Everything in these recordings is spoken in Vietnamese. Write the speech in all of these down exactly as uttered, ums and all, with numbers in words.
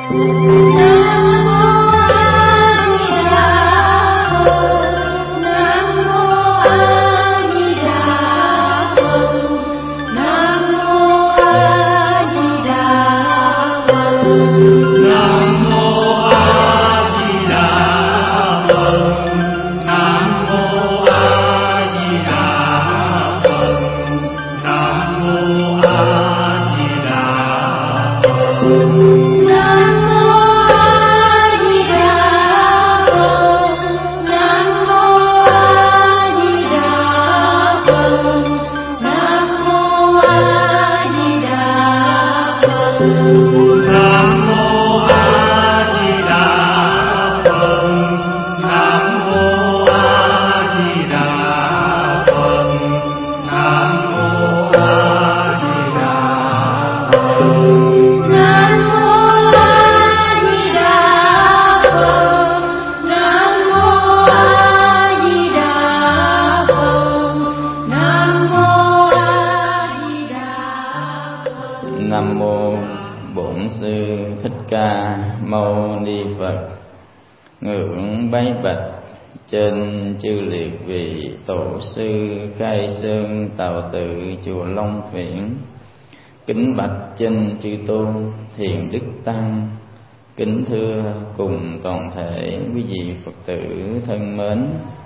Chùa Long Viễn. Kính bạch chân chư tôn Thiền Đức Tăng. Kính thưa cùng toàn thể quý vị Phật tử thân mến.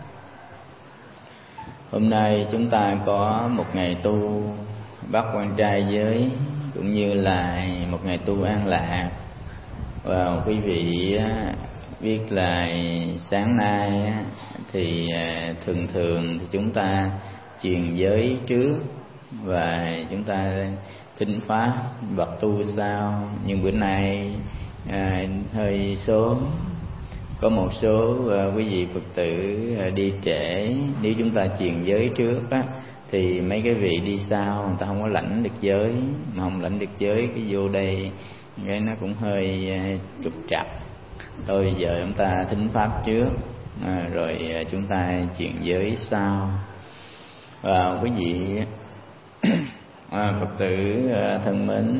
Hôm nay chúng ta có một ngày tu bát quan trai giới, cũng như là một ngày tu an lạc. Và quý vị biết là sáng nay thì thường thường thì chúng ta truyền giới trước và chúng ta thính pháp bậc tu sau. Nhưng bữa nay à, hơi sớm, có một số à, quý vị Phật tử à, đi trễ. Nếu chúng ta truyền giới trước á, thì mấy cái vị đi sau người ta không có lãnh được giới, mà không lãnh được giới cái vô đây cái nó cũng hơi à, trục trặc. Thôi giờ chúng ta thính pháp trước à, rồi à, chúng ta truyền giới sau. Và quý vị à, Phật tử à, thân mến,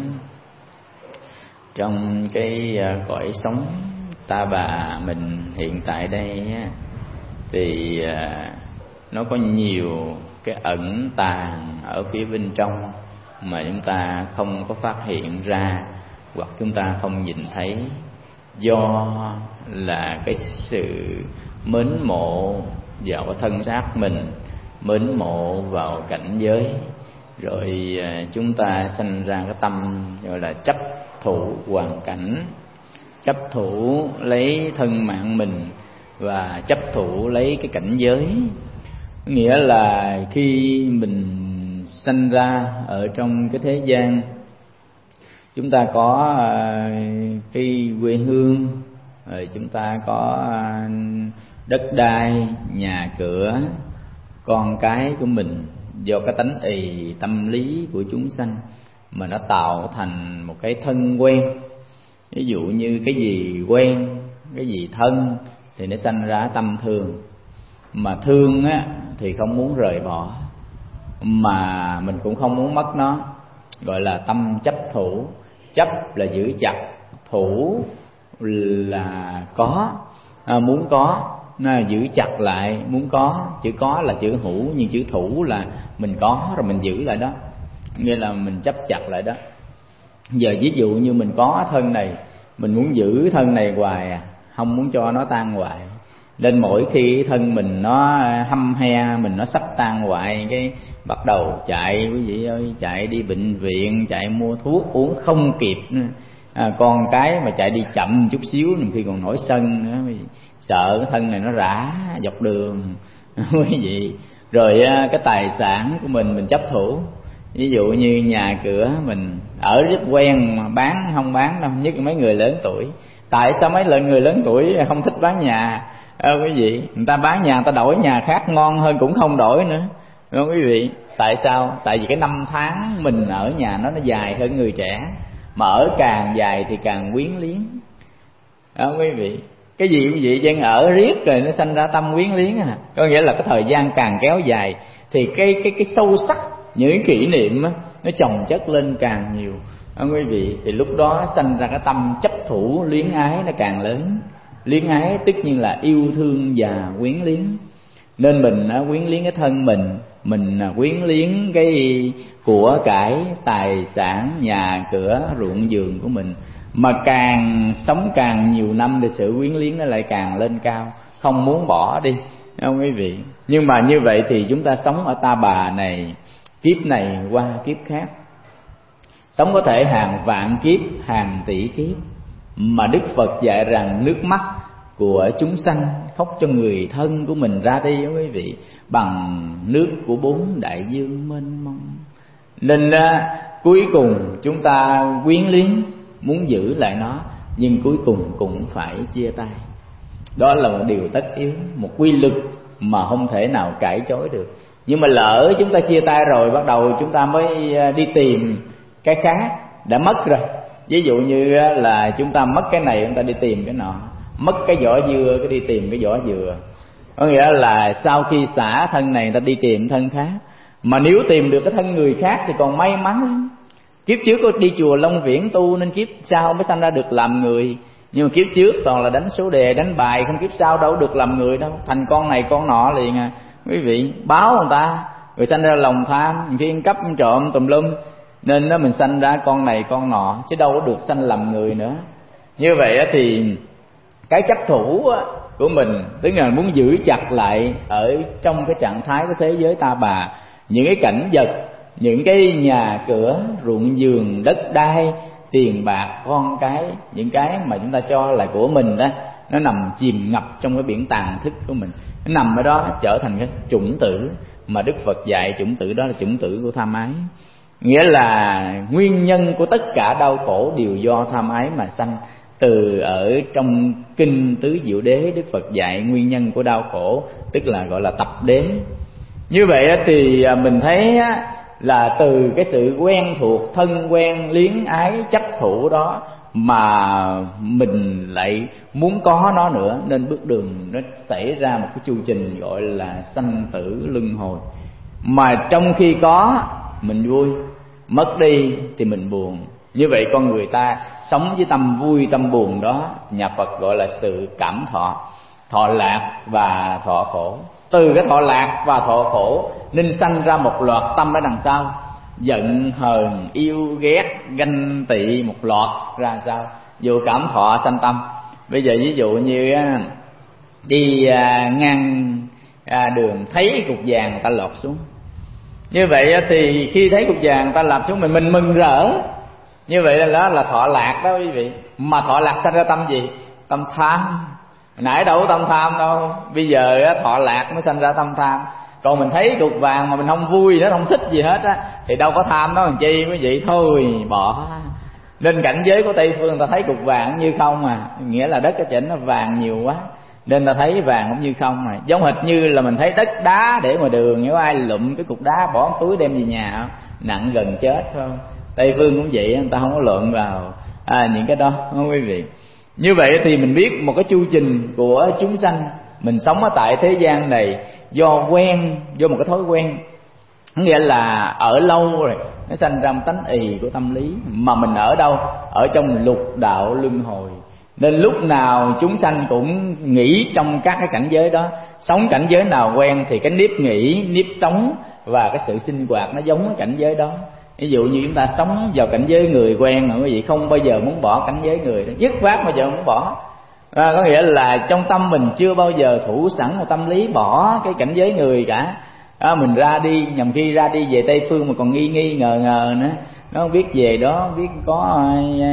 trong cái à, cõi sống ta bà mình hiện tại đây á, thì à, nó có nhiều cái ẩn tàng ở phía bên trong mà chúng ta không có phát hiện ra, hoặc chúng ta không nhìn thấy, do là cái sự mến mộ vào cái thân xác mình, mến mộ vào cảnh giới, rồi chúng ta sanh ra cái tâm gọi là chấp thủ hoàn cảnh, chấp thủ lấy thân mạng mình và chấp thủ lấy cái cảnh giới. Nghĩa là khi mình sanh ra ở trong cái thế gian, chúng ta có cái quê hương, rồi chúng ta có đất đai, nhà cửa, con cái của mình. Do cái tánh ì tâm lý của chúng sanh mà nó tạo thành một cái thân quen. Ví dụ như cái gì quen, cái gì thân thì nó sanh ra tâm thương. Mà thương á thì không muốn rời bỏ, mà mình cũng không muốn mất nó, gọi là tâm chấp thủ. Chấp là giữ chặt, thủ là có, à, muốn có, nó giữ chặt lại, muốn có. Chữ có là chữ hữu, nhưng chữ thủ là mình có rồi mình giữ lại đó, nghĩa là mình chấp chặt lại đó. Giờ ví dụ như mình có thân này, mình muốn giữ thân này hoài à, không muốn cho nó tan hoại. Nên mỗi khi thân mình nó hăm he, mình nó sắp tan hoại, cái bắt đầu chạy, quý vị ơi, chạy đi bệnh viện, chạy mua thuốc uống không kịp nữa. À, con cái mà chạy đi chậm chút xíu, khi còn nổi sân nữa, sợ cái thân này nó rã dọc đường quý vị. Rồi cái tài sản của mình mình chấp thủ, ví dụ như nhà cửa mình ở rất quen mà bán không bán đâu, nhất là mấy người lớn tuổi. Tại sao mấy lần người lớn tuổi không thích bán nhà? À, quý vị, người ta bán nhà, người ta đổi nhà khác ngon hơn cũng không đổi nữa, đúng không quý vị? Tại sao? Tại vì cái năm tháng mình ở nhà nó nó dài hơn người trẻ, mà ở càng dài thì càng quyến liếng, đó quý vị. Cái gì quý vị đang ở riết rồi nó sanh ra tâm quyến liếng à. Có nghĩa là cái thời gian càng kéo dài thì cái cái cái sâu sắc, những kỷ niệm á, nó chồng chất lên càng nhiều à, quý vị, thì lúc đó sanh ra cái tâm chấp thủ luyến ái nó càng lớn. Luyến ái tất nhiên là yêu thương và quyến luyến, nên mình à, quyến luyến cái thân mình, mình à, quyến luyến cái của cải tài sản nhà cửa ruộng vườn của mình, mà càng sống càng nhiều năm thì sự quyến luyến nó lại càng lên cao, không muốn bỏ đi, không quý vị. Nhưng mà như vậy thì chúng ta sống ở ta bà này, kiếp này qua kiếp khác, sống có thể hàng vạn kiếp, hàng tỷ kiếp, mà Đức Phật dạy rằng nước mắt của chúng sanh khóc cho người thân của mình ra đi đó quý vị, bằng nước của bốn đại dương mênh mông. Nên à, cuối cùng chúng ta quyến luyến muốn giữ lại nó, nhưng cuối cùng cũng phải chia tay. Đó là một điều tất yếu, một quy luật mà không thể nào cãi chối được. Nhưng mà lỡ chúng ta chia tay rồi, bắt đầu chúng ta mới đi tìm cái khác, đã mất rồi. Ví dụ như là chúng ta mất cái này, chúng ta đi tìm cái nọ, mất cái vỏ dưa, cái đi tìm cái vỏ dừa. Có nghĩa là sau khi xả thân này, ta đi tìm thân khác. Mà nếu tìm được cái thân người khác thì còn may mắn lắm. Kiếp trước có đi chùa Long Viễn tu nên kiếp sau mới sanh ra được làm người. Nhưng mà kiếp trước toàn là đánh số đề, đánh bài, không kiếp sau đâu được làm người đâu, thành con này con nọ liền à. Quý vị, báo người ta, rồi sanh ra lòng tham, khi ăn cắp ăn trộm tùm lum, nên đó mình sanh ra con này con nọ, chứ đâu có được sanh làm người nữa. Như vậy thì cái chấp thủ của mình, tức là muốn giữ chặt lại ở trong cái trạng thái của thế giới ta bà, những cái cảnh vật, những cái nhà cửa, ruộng vườn, đất đai, tiền bạc, con cái, những cái mà chúng ta cho là của mình đó, nó nằm chìm ngập trong cái biển tàn thức của mình, nó nằm ở đó trở thành cái chủng tử mà Đức Phật dạy. Chủng tử đó là chủng tử của tham ái, nghĩa là nguyên nhân của tất cả đau khổ đều do tham ái mà sanh. Từ ở trong kinh Tứ Diệu Đế, Đức Phật dạy nguyên nhân của đau khổ, tức là gọi là tập đế. Như vậy thì mình thấy là từ cái sự quen thuộc, thân quen, luyến ái, chấp thủ đó mà mình lại muốn có nó nữa, nên bước đường nó xảy ra một cái chu trình gọi là sanh tử luân hồi. Mà trong khi có mình vui, mất đi thì mình buồn. Như vậy con người ta sống với tâm vui tâm buồn đó, nhà Phật gọi là sự cảm thọ, thọ lạc và thọ khổ. Từ cái thọ lạc và thọ khổ nên sanh ra một loạt tâm ở đằng sau: giận hờn, yêu ghét, ganh tị, một loạt ra sao. Dù cảm thọ sanh tâm. Bây giờ ví dụ như đi ngang đường thấy cục vàng người ta lọt xuống, như vậy thì khi thấy cục vàng người ta lọt xuống, mình mình mừng rỡ. Như vậy đó là thọ lạc đó quý vị. Mà thọ lạc sanh ra tâm gì? Tâm tham. Nãy đâu có tâm tham đâu, bây giờ thọ lạc mới sanh ra tâm tham. Còn mình thấy cục vàng mà mình không vui, nó không thích gì hết á, thì đâu có tham đó làm chi quý vị, thôi bỏ. Nên cảnh giới của Tây phương người ta thấy cục vàng như không à, nghĩa là đất ở trên nó vàng nhiều quá, nên ta thấy vàng cũng như không à. Giống hệt như là mình thấy đất đá để ngoài đường, nếu ai lụm cái cục đá bỏ một túi đem về nhà, nặng gần chết phải không? Tây phương cũng vậy, người ta không có lộn vào à, những cái đó không quý vị. Như vậy thì mình biết một cái chu trình của chúng sanh. Mình sống ở tại thế gian này do quen, do một cái thói quen, nghĩa là ở lâu rồi nó sanh ra một tánh ì của tâm lý. Mà mình ở đâu? Ở trong lục đạo luân hồi. Nên lúc nào chúng sanh cũng nghĩ trong các cái cảnh giới đó. Sống cảnh giới nào quen thì cái nếp nghĩ, nếp sống và cái sự sinh hoạt nó giống cái cảnh giới đó. Ví dụ như chúng ta sống vào cảnh giới người quen rồi quý vị, không bao giờ muốn bỏ cảnh giới người đó, dứt khoát bao giờ muốn bỏ. À, có nghĩa là trong tâm mình chưa bao giờ thủ sẵn một tâm lý bỏ cái cảnh giới người cả. À, mình ra đi, nhầm khi ra đi về Tây phương mà còn nghi nghi ngờ ngờ nữa, nó không biết về đó không biết có à,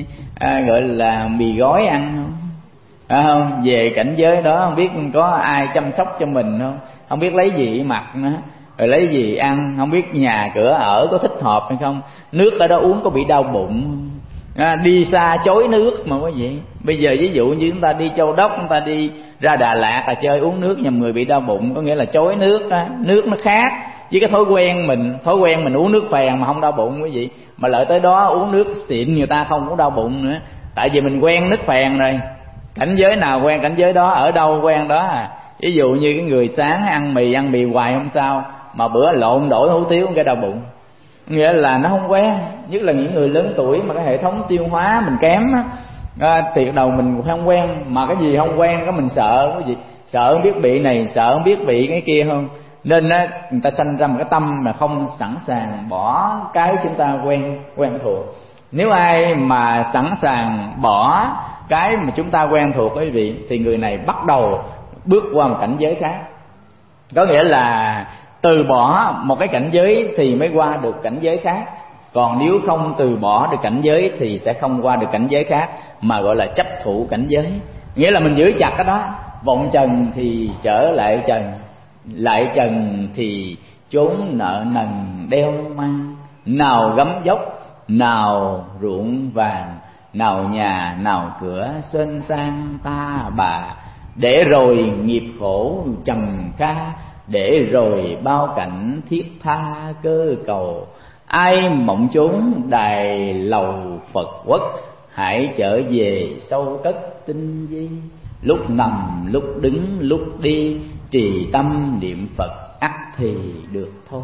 à, gọi là mì gói ăn không, à, không về cảnh giới đó không biết có ai chăm sóc cho mình không, không biết lấy gì mặc nữa, rồi lấy gì ăn, không biết nhà cửa ở có thích hợp hay không, nước ở đó uống có bị đau bụng, à, đi xa chối nước mà quý vị. Bây giờ ví dụ như chúng ta đi Châu Đốc, chúng ta đi ra Đà Lạt là chơi uống nước nhầm người bị đau bụng, có nghĩa là chối nước đó. Nước nó khác với cái thói quen mình, thói quen mình uống nước phèn mà không đau bụng quý vị, mà lợi tới đó uống nước xịn người ta không có đau bụng nữa, tại vì mình quen nước phèn rồi. Cảnh giới nào quen cảnh giới đó, ở đâu quen đó à. Ví dụ như cái người sáng ăn mì ăn mì hoài không sao, mà bữa lộn đổi hủ tiếu cái đau bụng. nghĩa là nó không quen, nhất là những người lớn tuổi mà cái hệ thống tiêu hóa mình kém á, à, thì đầu mình không quen, mà cái gì không quen cái mình sợ cái gì, sợ không biết bị này, sợ không biết bị cái kia hơn, nên á người ta sanh ra một cái tâm mà không sẵn sàng bỏ cái chúng ta quen quen thuộc. Nếu ai mà sẵn sàng bỏ cái mà chúng ta quen thuộc quý vị, thì người này bắt đầu bước qua một cảnh giới khác. Có nghĩa là từ bỏ một cái cảnh giới thì mới qua được cảnh giới khác. Còn nếu không từ bỏ được cảnh giới thì sẽ không qua được cảnh giới khác, mà gọi là chấp thủ cảnh giới. Nghĩa là mình giữ chặt cái đó, vọng trần thì trở lại trần, lại trần thì chốn nợ nần đeo mang. Nào gấm dốc, nào ruộng vàng, nào nhà, nào cửa xên sang ta bà. Để rồi nghiệp khổ trần ca, để rồi bao cảnh thiết tha cơ cầu. Ai mộng chốn đài lầu Phật quốc, hãy trở về sâu cất tinh vi. Lúc nằm lúc đứng lúc đi, trì tâm niệm Phật ắt thì được thôi.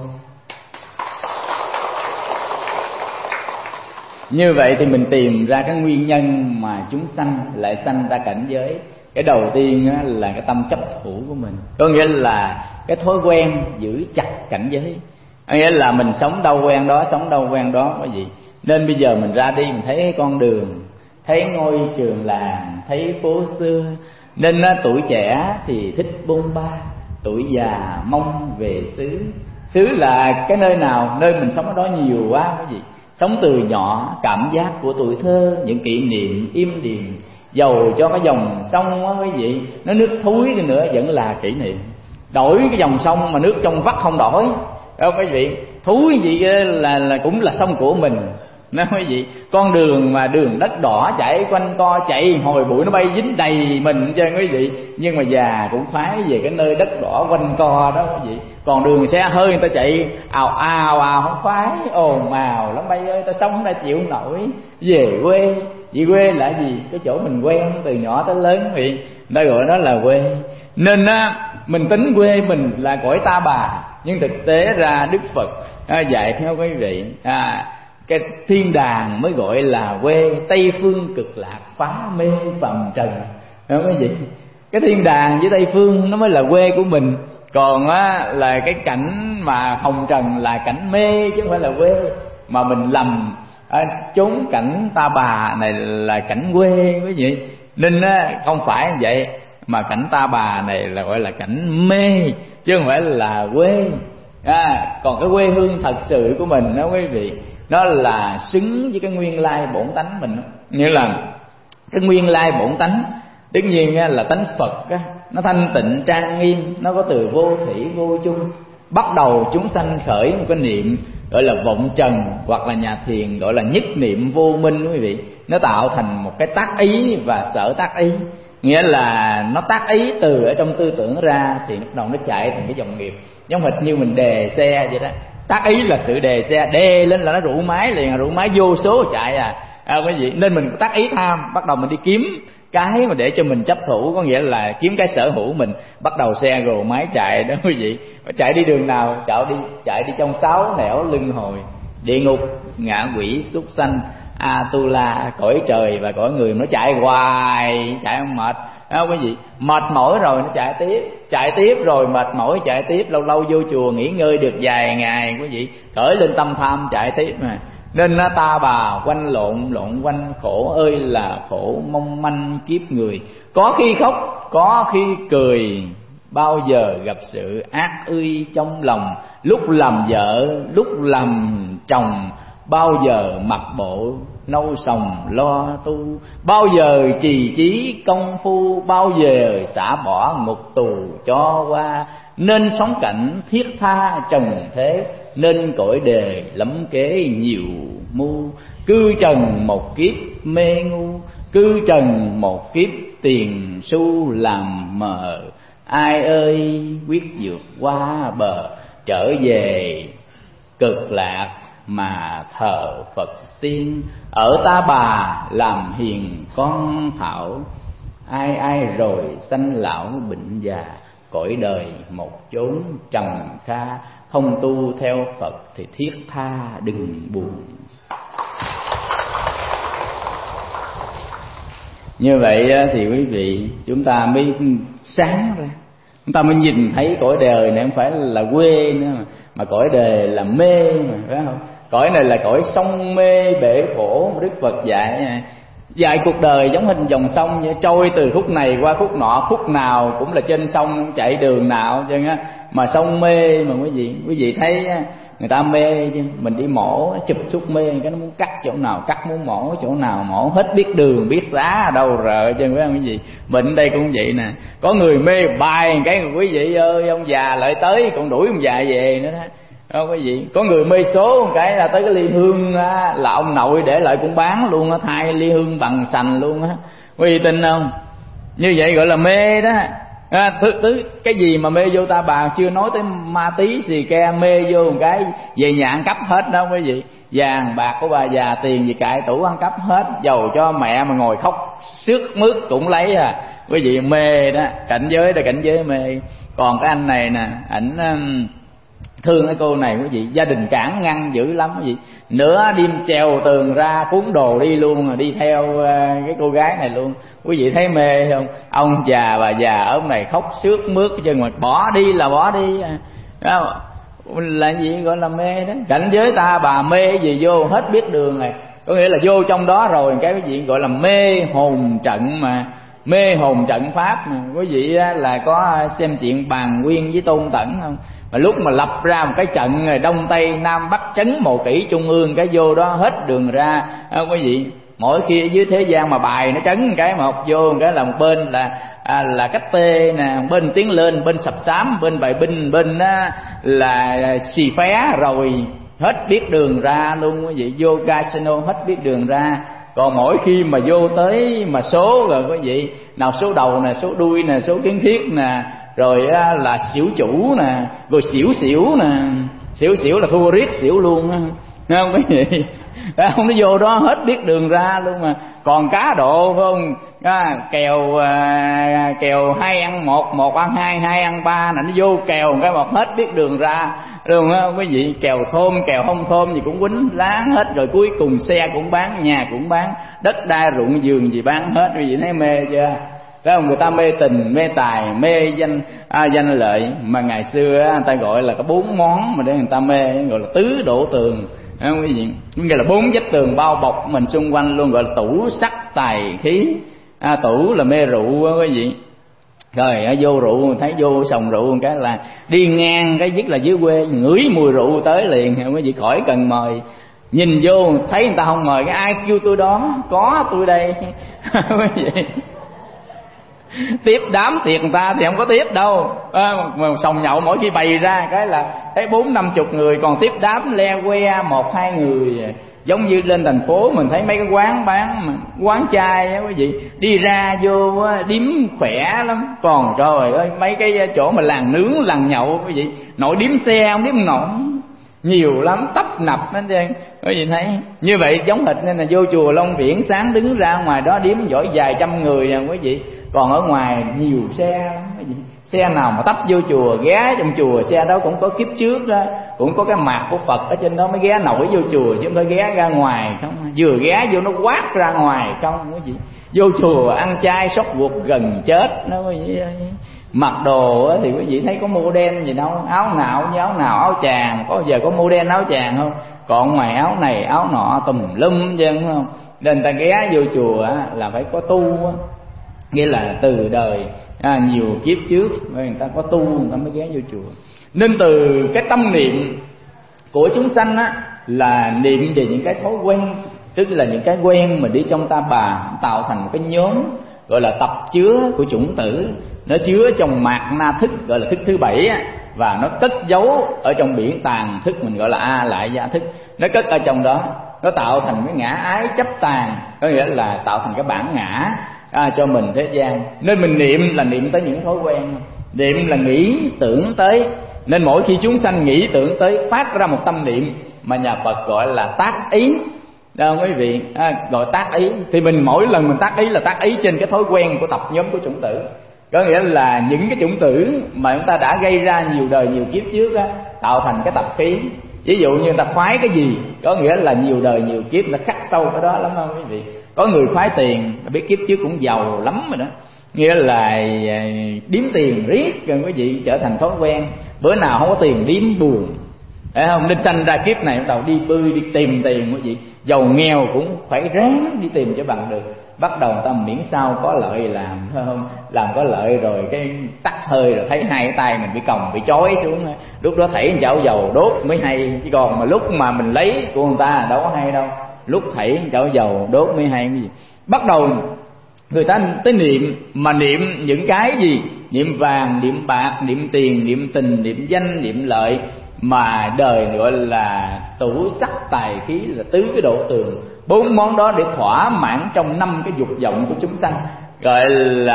Như vậy thì mình tìm ra cái nguyên nhân mà chúng sanh lại sanh ra cảnh giới. Cái đầu tiên là cái tâm chấp thủ của mình, có nghĩa là cái thói quen giữ chặt cảnh giới. Có nghĩa là mình sống đâu quen đó, sống đâu quen đó cái gì. Nên bây giờ mình ra đi mình thấy cái con đường, thấy ngôi trường làng, thấy phố xưa. Nên tuổi trẻ thì thích bôn ba, tuổi già mong về xứ. Xứ là cái nơi nào? Nơi mình sống ở đó nhiều quá cái gì. Sống từ nhỏ, cảm giác của tuổi thơ, những kỷ niệm im điềm. Dầu cho cái dòng sông á quý vị, nó nước thúi đi nữa vẫn là kỷ niệm. Đổi cái dòng sông mà nước trong vắt không đổi, đâu quý vị, thúi gì là là cũng là sông của mình. Nói quý vị, con đường mà đường đất đỏ chạy quanh co, chạy hồi bụi nó bay dính đầy mình cho quý vị, nhưng mà già cũng phái về cái nơi đất đỏ quanh co đó quý vị. Còn đường xe hơi người ta chạy ào ào ào không phái, ồn ào lắm bay ơi, ta sống ra chịu nổi. Về quê, vì quê là gì? Cái chỗ mình quen từ nhỏ tới lớn quý vị, ta gọi đó là quê. Nên á mình tính quê mình là cõi ta bà, nhưng thực tế ra Đức Phật à, dạy theo quý vị à, cái thiên đàng mới gọi là quê, Tây phương cực lạc phá mê phàm trần. Đó quý vị, cái thiên đàng với Tây phương nó mới là quê của mình. Còn á là cái cảnh mà hồng trần là cảnh mê chứ không phải là quê. Mà mình lầm à, chốn cảnh ta bà này là cảnh quê quý vị. Nên á không phải như vậy, mà cảnh ta bà này là gọi là cảnh mê chứ không phải là quê. À, còn cái quê hương thật sự của mình đó quý vị, nó là xứng với cái nguyên lai bổn tánh mình. Nghĩa là cái nguyên lai bổn tánh, tất nhiên là tánh Phật á, nó thanh tịnh trang nghiêm, nó có từ vô thủy vô chung. Bắt đầu chúng sanh khởi một cái niệm gọi là vọng trần, hoặc là nhà thiền gọi là nhất niệm vô minh quý vị. Nó tạo thành một cái tác ý và sở tác ý, nghĩa là nó tác ý từ ở trong tư tưởng ra thì bắt đầu nó chạy thành cái dòng nghiệp. Giống hệt như mình đề xe vậy đó, tác ý là sự đề xe, đê lên là nó rủ máy liền, rủ máy vô số chạy à, à quý vị. Nên mình tác ý tham, bắt đầu mình đi kiếm cái mà để cho mình chấp thủ, có nghĩa là kiếm cái sở hữu mình. Bắt đầu xe rồ máy chạy đó quý vị. Chạy đi đường nào? Chạy đi chạy đi trong sáu nẻo luân hồi, địa ngục, ngạ quỷ, súc sanh, Atula, cõi trời và cõi người. Nó chạy hoài, chạy không mệt đó quý vị. Mệt mỏi rồi nó chạy tiếp, chạy tiếp rồi mệt mỏi chạy tiếp, lâu lâu vô chùa nghỉ ngơi được vài ngày quý vị, khởi lên tâm tham chạy tiếp mà. Nên nó ta bà quanh lộn, lộn quanh khổ ơi là khổ mong manh kiếp người. Có khi khóc, có khi cười, bao giờ gặp sự ác ươi trong lòng. Lúc làm vợ, lúc làm chồng, bao giờ mặc bộ nâu sòng lo tu. Bao giờ trì trí công phu, bao giờ xả bỏ ngục tù cho qua. Nên sống cảnh thiết tha trần thế, nên cõi đề lắm kế nhiều mưu. Cư trần một kiếp mê ngu, cư trần một kiếp tiền xu làm mờ. Ai ơi quyết vượt qua bờ, trở về cực lạc mà thờ Phật tiên. Ở ta bà làm hiền con thảo, ai ai rồi sanh lão bệnh già. cõi đời một chốn trần kha, không tu theo Phật thì thiết tha đừng buồn. Như vậy thì quý vị, chúng ta mới sáng ra, chúng ta mới nhìn thấy cõi đời này không phải là quê nữa, mà, mà cõi đời là mê mà, phải không? Cõi này là cõi sông mê bể khổ. Đức Phật dạy dạy cuộc đời giống hình dòng sông vậy, trôi từ khúc này qua khúc nọ, khúc nào cũng là trên sông, chạy đường nào chứ á. Mà sông mê mà quý vị, quý vị thấy người ta mê chứ, mình đi mổ chụp chút mê cái nó muốn cắt chỗ nào cắt, muốn mổ chỗ nào mổ, hết biết đường biết xá ở đâu rợ chứ, phải không quý vị? Bệnh đây cũng vậy nè, có người mê bài cái quý vị ơi, ông già lại tới còn đuổi ông già về nữa đó. Đâu quý vị, có người mê số một cái là tới cái ly hương á, là ông nội để lại cũng bán luôn á, thay ly hương bằng sành luôn á. Quý vị tin không? Như vậy gọi là mê đó. À, thứ, thứ cái gì mà mê vô ta bà, chưa nói tới ma tí xì ke, mê vô một cái về nhà ăn cắp hết đó quý vị. Vàng bạc của bà già, tiền gì cại tủ ăn cắp hết, dầu cho mẹ mà ngồi khóc sướt mướt cũng lấy à. Quý vị mê đó, cảnh giới là cảnh giới mê. Còn cái anh này nè, ảnh thương cái cô này quý vị, gia đình cản ngăn dữ lắm quý vị, nửa đêm trèo tường ra cuốn đồ đi luôn, rồi đi theo cái cô gái này luôn. Quý vị thấy mê không? Ông già bà già ở này khóc sướt mướt chân mà bỏ đi là bỏ đi đó. Là gì gọi là mê đó. Cảnh giới ta bà mê gì vô hết biết đường này, có nghĩa là vô trong đó rồi cái quý vị gọi là mê hồn trận mà. Mê hồn trận pháp mà. Quý vị là có xem chuyện Bàn Nguyên với Tôn Tẩn không? Mà lúc mà lập ra một cái trận Đông Tây Nam Bắc chấn mồ kỷ trung ương, cái vô đó hết đường ra à, quý vị. Mỗi khi ở dưới thế gian mà bài nó chấn cái một vô cái là một bên là à, là cách tê nè, bên tiến lên, bên sập sám, bên bài binh, bên á, là xì phé, rồi hết biết đường ra luôn quý vị. Vô casino hết biết đường ra. Còn mỗi khi mà vô tới mà số rồi quý vị, nào số đầu nè, số đuôi nè, số kiến thiết nè, rồi á, là xỉu chủ nè, rồi xỉu xỉu nè, xỉu xỉu là thua riết xỉu luôn á, nghe không quý vị? Không, nó vô đó hết biết đường ra luôn mà. Còn cá độ phải không? À, kèo à, kèo hai ăn một, một ăn hai, hai ăn ba nè, nó vô kèo cái một hết biết đường ra luôn á quý vị. Kèo thôm, kèo không thôm gì cũng quýnh láng hết, rồi cuối cùng xe cũng bán, nhà cũng bán, đất đai ruộng vườn gì bán hết. Quý vị thấy mê chưa? Thấy không? Người ta mê tình, mê tài, mê danh à, danh lợi. Mà ngày xưa á, người ta gọi là có bốn món mà để người ta mê, gọi là tứ đổ tường. Không quý vị, nghĩa là bốn vách tường bao bọc mình xung quanh luôn, gọi là tủ sắc tài khí. À, tủ là mê rượu quý vị. Rồi vô rượu, thấy vô sòng rượu cái là đi ngang cái nhất là dưới quê ngửi mùi rượu tới liền quý vị, khỏi cần mời. Nhìn vô thấy người ta không mời, cái ai kêu tôi đó, có tôi đây quý vị. Tiếp đám tiệc người ta thì không có tiếp đâu à, mà sòng nhậu mỗi khi bày ra cái là thấy bốn năm chục người, còn tiếp đám le que một hai người. Giống như lên thành phố mình thấy mấy cái quán bán quán chai á quý vị, đi ra vô điếm khỏe lắm. Còn trời ơi mấy cái chỗ mà làng nướng làng nhậu quý vị, nội điếm xe không điếm nổi, nhiều lắm, tấp nập hết trơn. Quý vị thấy như vậy giống hệt nên là vô chùa Long Viễn sáng đứng ra ngoài đó điếm giỏi vài trăm người nè quý vị. Còn ở ngoài nhiều xe lắm quý vị. Xe nào mà tấp vô chùa, ghé trong chùa xe đó cũng có kiếp trước đó, cũng có cái mạc của Phật ở trên đó mới ghé nổi vô chùa, chứ không phải ghé ra ngoài không. Vừa ghé vô nó quát ra ngoài không quý vị. Vô chùa ăn chay sốt ruột gần chết đó quý vị. Mặc đồ thì quý vị thấy có model gì đâu, áo nào như áo nào, áo chàng, có giờ có model áo chàng không? Còn ngoài áo này áo nọ tùm lum chứ không. Nên người ta ghé vô chùa là phải có tu, nghĩa là từ đời à, nhiều kiếp trước người ta có tu người ta mới ghé vô chùa. Nên từ cái tâm niệm của chúng sanh á, là niệm về những cái thói quen, tức là những cái quen mà đi trong ta bà, tạo thành một cái nhóm gọi là tập chứa của chủng tử. Nó chứa trong mạt na thức gọi là thức thứ bảy á, và nó cất giấu ở trong biển tàn thức mình gọi là a lại gia thức. Nó cất ở trong đó, nó tạo thành cái ngã ái chấp tàn, có nghĩa là tạo thành cái bản ngã à, cho mình thế gian. Nên mình niệm là niệm tới những thói quen, niệm là nghĩ tưởng tới. Nên mỗi khi chúng sanh nghĩ tưởng tới phát ra một tâm niệm mà nhà Phật gọi là tác ý. Đâu quý vị à, gọi tác ý thì mình mỗi lần mình tác ý là tác ý trên cái thói quen của tập nhóm của chủng tử. Có nghĩa là những cái chủng tử mà chúng ta đã gây ra nhiều đời nhiều kiếp trước á, tạo thành cái tập khí. Ví dụ như người ta khoái cái gì, có nghĩa là nhiều đời nhiều kiếp nó khắc sâu cái đó lắm không quý vị. Có người khoái tiền, biết kiếp trước cũng giàu lắm rồi đó, nghĩa là điếm tiền riết rồi quý vị, trở thành thói quen. Bữa nào không có tiền điếm buồn, phải không? Nên sanh ra kiếp này bắt đầu đi bươi đi tìm tiền quý vị, giàu nghèo cũng phải ráng đi tìm cho bằng được. Bắt đầu ta miễn sao có lợi làm, phải không? Làm có lợi rồi cái tắt hơi rồi thấy hai cái tay mình bị còng bị trói xuống, lúc đó thảy chảo dầu đốt mới hay, chứ còn mà lúc mà mình lấy của người ta đâu có hay đâu. Lúc thảy chảo dầu đốt mới hay cái gì. Bắt đầu người ta tới niệm, mà niệm những cái gì? Niệm vàng, niệm bạc, niệm tiền, niệm tình, niệm danh, niệm lợi, mà đời gọi là tủ sắc tài khí là tứ cái độ tường. Bốn món đó để thỏa mãn trong năm cái dục vọng của chúng sanh, gọi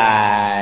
là,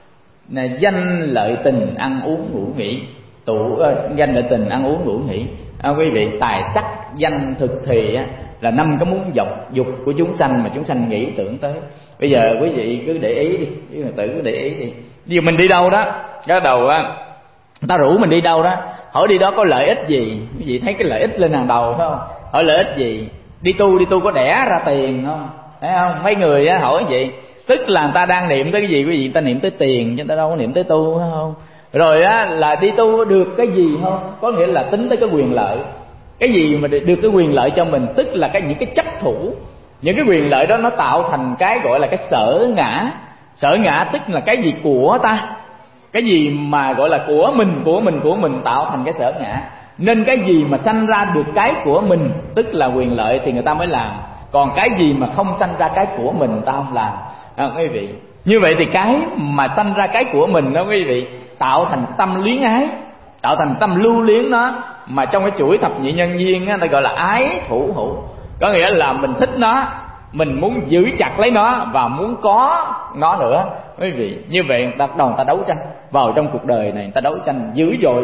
là danh lợi tình ăn uống ngủ nghỉ. Tụ uh, danh lợi tình ăn uống ngủ nghỉ. À, quý vị, tài sắc danh thực thì á, là năm cái muốn dục dục của chúng sanh mà chúng sanh nghĩ tưởng tới. Bây giờ quý vị cứ để ý đi, quý phật tử cứ để ý đi. Ví dụ mình đi đâu đó, cái đầu á, người ta rủ mình đi đâu đó, hỏi đi đó có lợi ích gì, quý vị thấy cái lợi ích lên hàng đầu phải không? Hỏi lợi ích gì? Đi tu, đi tu có đẻ ra tiền không? Thấy không? Mấy người á hỏi vậy, tức là người ta đang niệm tới cái gì quý vị? Người ta niệm tới tiền chứ người ta đâu có niệm tới tu, phải không? Rồi á là đi tu được cái gì không? Có nghĩa là tính tới cái quyền lợi. Cái gì mà được cái quyền lợi cho mình, tức là cái những cái chấp thủ. Những cái quyền lợi đó nó tạo thành cái gọi là cái sở ngã. Sở ngã tức là cái gì của ta, cái gì mà gọi là của mình, của mình, của mình tạo thành cái sở ngã. Nên cái gì mà sanh ra được cái của mình, tức là quyền lợi, thì người ta mới làm. Còn cái gì mà không sanh ra cái của mình, người ta không làm. À, quý vị, như vậy thì cái mà sanh ra cái của mình đó quý vị, tạo thành tâm luyến ái, tạo thành tâm lưu luyến nó. Mà trong cái chuỗi thập nhị nhân duyên á, ta gọi là ái thủ hữu. Có nghĩa là mình thích nó, mình muốn giữ chặt lấy nó và muốn có nó nữa. Quý vị, như vậy người ta bắt đầu người ta đấu tranh vào trong cuộc đời này, người ta đấu tranh dữ dội.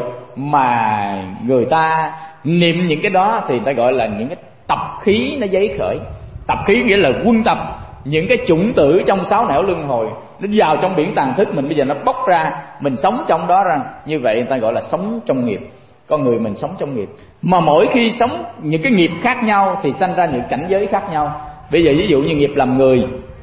Mà người ta niệm những cái đó thì người ta gọi là những cái tập khí nó giấy khởi. Tập khí nghĩa là quân tập những cái chủng tử trong sáu nẻo luân hồi, nó vào trong biển tàng thức mình, bây giờ nó bốc ra, mình sống trong đó ra. Như vậy người ta gọi là sống trong nghiệp. Con người mình sống trong nghiệp, mà mỗi khi sống những cái nghiệp khác nhau thì sanh ra những cảnh giới khác nhau. Bây giờ ví dụ như nghiệp làm người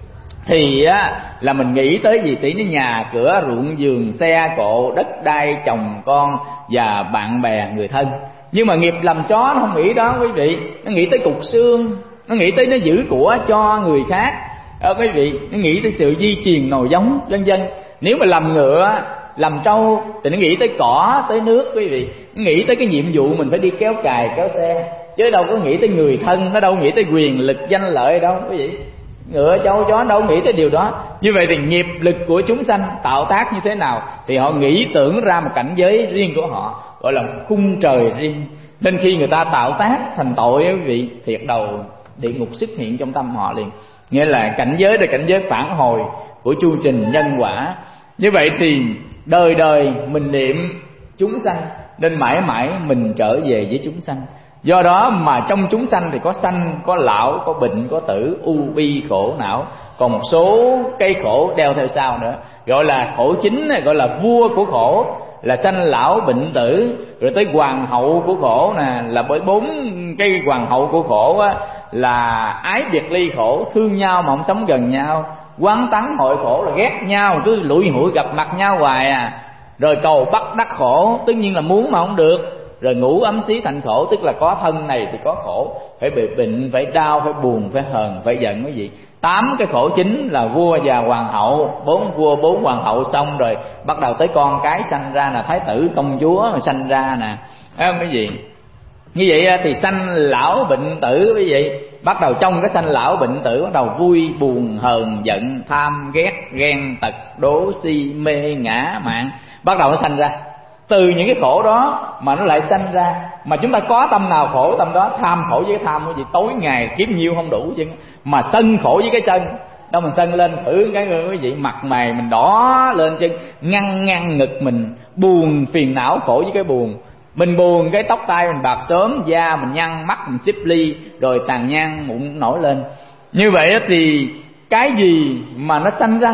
thì á, là mình nghĩ tới gì? Tí đến nhà cửa, ruộng vườn, xe cộ, đất đai, chồng con và bạn bè người thân. Nhưng mà nghiệp làm chó nó không nghĩ đó quý vị, nó nghĩ tới cục xương, nó nghĩ tới nó giữ của cho người khác. Đó, quý vị, nó nghĩ tới sự di truyền nòi giống vân vân. Nếu mà làm ngựa, làm trâu thì nó nghĩ tới cỏ, tới nước quý vị. Nó nghĩ tới cái nhiệm vụ mình phải đi kéo cày, kéo xe, chứ đâu có nghĩ tới người thân, nó đâu nghĩ tới quyền lực danh lợi đâu quý vị. Ngựa trâu chó đâu nghĩ tới điều đó. Như vậy thì nghiệp lực của chúng sanh tạo tác như thế nào thì họ nghĩ tưởng ra một cảnh giới riêng của họ, gọi là khung trời riêng. Nên khi người ta tạo tác thành tội quý vị, thiệt đầu địa ngục xuất hiện trong tâm họ liền. Nghĩa là cảnh giới là cảnh giới phản hồi của chu trình nhân quả. Như vậy thì đời đời mình niệm chúng sanh, nên mãi mãi mình trở về với chúng sanh. Do đó mà trong chúng sanh thì có sanh, có lão, có bệnh, có tử, u bi khổ não. Còn một số cây khổ đeo theo sau nữa, gọi là khổ chính, gọi là vua của khổ, là sanh lão bệnh tử. Rồi tới hoàng hậu của khổ nè, là bởi bốn cái hoàng hậu của khổ á, là ái biệt ly khổ, thương nhau mà không sống gần nhau. Quán tắng hội khổ là ghét nhau, cứ lụi hụi gặp mặt nhau hoài à. Rồi cầu bắt đắc khổ, tất nhiên là muốn mà không được. Rồi ngủ ấm xí thành khổ, tức là có thân này thì có khổ, phải bị bệnh, phải đau, phải buồn, phải hờn, phải giận cái gì. Tám cái khổ chính là vua và hoàng hậu, bốn vua bốn hoàng hậu xong rồi bắt đầu tới con cái sanh ra là thái tử công chúa mà sanh ra nè, thấy không cái gì. Như vậy thì sanh lão bệnh tử quý vị. Bắt đầu trong cái sanh lão bệnh tử, bắt đầu vui buồn hờn giận tham ghét ghen tật đố si mê ngã mạn, bắt đầu nó sanh ra. Từ những cái khổ đó mà nó lại sanh ra. Mà chúng ta có tâm nào khổ tâm đó, tham khổ với cái tham cái gì, tối ngày kiếm nhiêu không đủ chứ. Mà sân khổ với cái sân, đâu mình sân lên thử cái quý vị, mặt mày mình đỏ lên chân, ngăn ngăn ngực mình, buồn phiền não khổ với cái buồn. Mình buồn cái tóc tai mình bạc xớm, da mình nhăn, mắt mình xếp ly, rồi tàn nhang mụn nổi lên. Như vậy thì cái gì mà nó sanh ra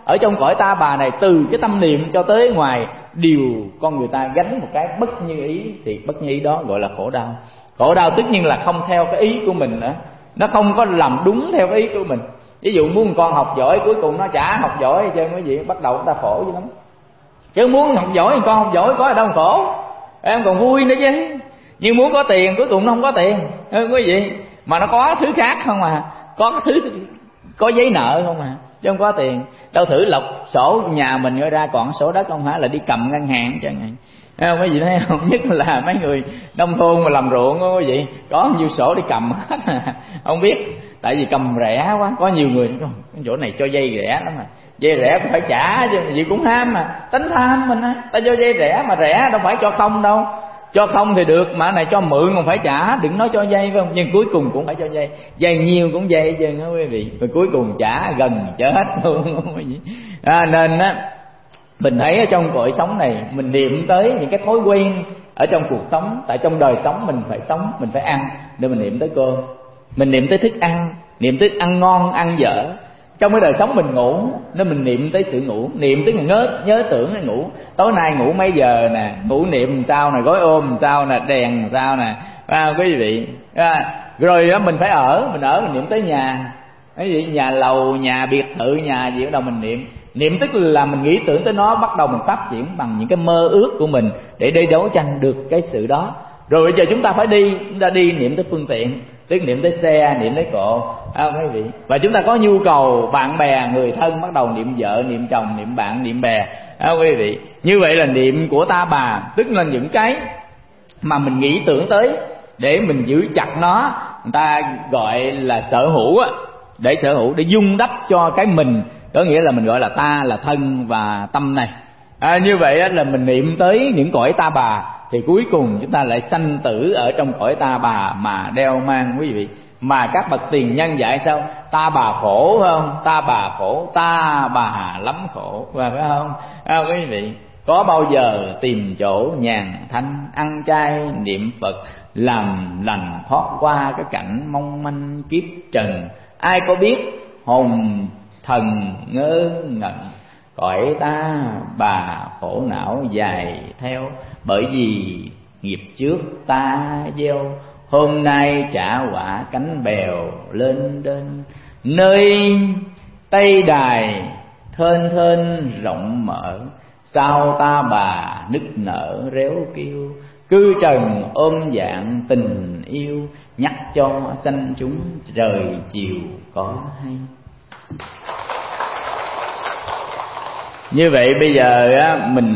ở trong cõi ta bà này, từ cái tâm niệm cho tới ngoài đều con người ta gánh một cái bất như ý, thì bất như ý đó gọi là khổ đau. Khổ đau tất nhiên là không theo cái ý của mình nữa, nó không có làm đúng theo cái ý của mình. Ví dụ muốn con học giỏi, cuối cùng nó chả học giỏi hết trơn, quý vị, bắt đầu người ta khổ dữ lắm. Chứ muốn học giỏi thì con học giỏi có ở đâu khổ, em còn vui nữa chứ. Nhưng muốn có tiền, cuối cùng nó không có tiền, quý vị, mà nó có thứ khác không à, có thứ có giấy nợ không à, chứ không có tiền. Đâu thử lọc sổ nhà mình ra còn sổ đất không hả, là đi cầm ngân hàng chẳng hạn. Thấy không quý vị, thấy không? Nhất là mấy người nông thôn mà làm ruộng đó quý vị, có nhiều sổ đi cầm hết à. Không biết, tại vì cầm rẻ quá, có nhiều người cái chỗ này cho dây rẻ lắm mà, dây rẻ cũng phải trả chứ, gì cũng ham mà, tính tham mình á, ta cho dây rẻ mà rẻ đâu phải cho không đâu. Cho không thì được, mà này cho mượn còn phải trả, đừng nói cho dây phải không? Nhưng cuối cùng cũng phải cho dây, dây nhiều cũng dây chứ đó quý vị, rồi cuối cùng trả gần chết luôn quý vị. À, nên á mình thấy ở trong cõi sống này mình niệm tới những cái thói quen ở trong cuộc sống. Tại trong đời sống mình phải sống, mình phải ăn, để mình niệm tới cơm, mình niệm tới thức ăn, niệm tới ăn ngon ăn dở. Trong cái đời sống mình ngủ nên mình niệm tới sự ngủ, niệm tới nhớ nhớ tưởng cái ngủ, tối nay ngủ mấy giờ nè, ngủ niệm làm sao nè, gối ôm làm sao nè, đèn làm sao nè, à, quý vị. À, rồi đó mình phải ở, mình ở mình niệm tới nhà, cái gì nhà lầu, nhà biệt thự, nhà gì ở đâu mình niệm. Niệm tức là mình nghĩ tưởng tới nó, bắt đầu mình phát triển bằng những cái mơ ước của mình để đi đấu tranh được cái sự đó. Rồi bây giờ chúng ta phải đi, chúng ta đi niệm tới phương tiện, tức niệm tới xe, niệm tới cộ, à, quý vị. Và chúng ta có nhu cầu bạn bè, người thân, bắt đầu niệm vợ, niệm chồng, niệm bạn, niệm bè, à, quý vị. Như vậy là niệm của ta bà, tức là những cái mà mình nghĩ tưởng tới để mình giữ chặt nó, người ta gọi là sở hữu á, để sở hữu, để dung đắp cho cái mình. Có nghĩa là mình gọi là ta, là thân và tâm này. À, như vậy là mình niệm tới những cõi ta bà, thì cuối cùng chúng ta lại sanh tử ở trong cõi ta bà mà đeo mang, quý vị. Mà các bậc tiền nhân dạy sao? Ta bà khổ phải không? Ta bà khổ, ta bà lắm khổ, phải không? À, quý vị, có bao giờ tìm chỗ nhàn thanh, ăn chay niệm Phật, làm lành thoát qua cái cảnh mong manh kiếp trần. Ai có biết hồn thần ngơ ngẩn, cõi ta bà khổ não dài theo, bởi vì nghiệp trước ta gieo, hôm nay trả quả cánh bèo lên đên. Nơi Tây Đài thênh thênh rộng mở, sao ta bà nức nở réo kêu, cư trần ôm dạng tình yêu, nhắc cho sanh chúng trời chiều có hay. Như vậy bây giờ á, mình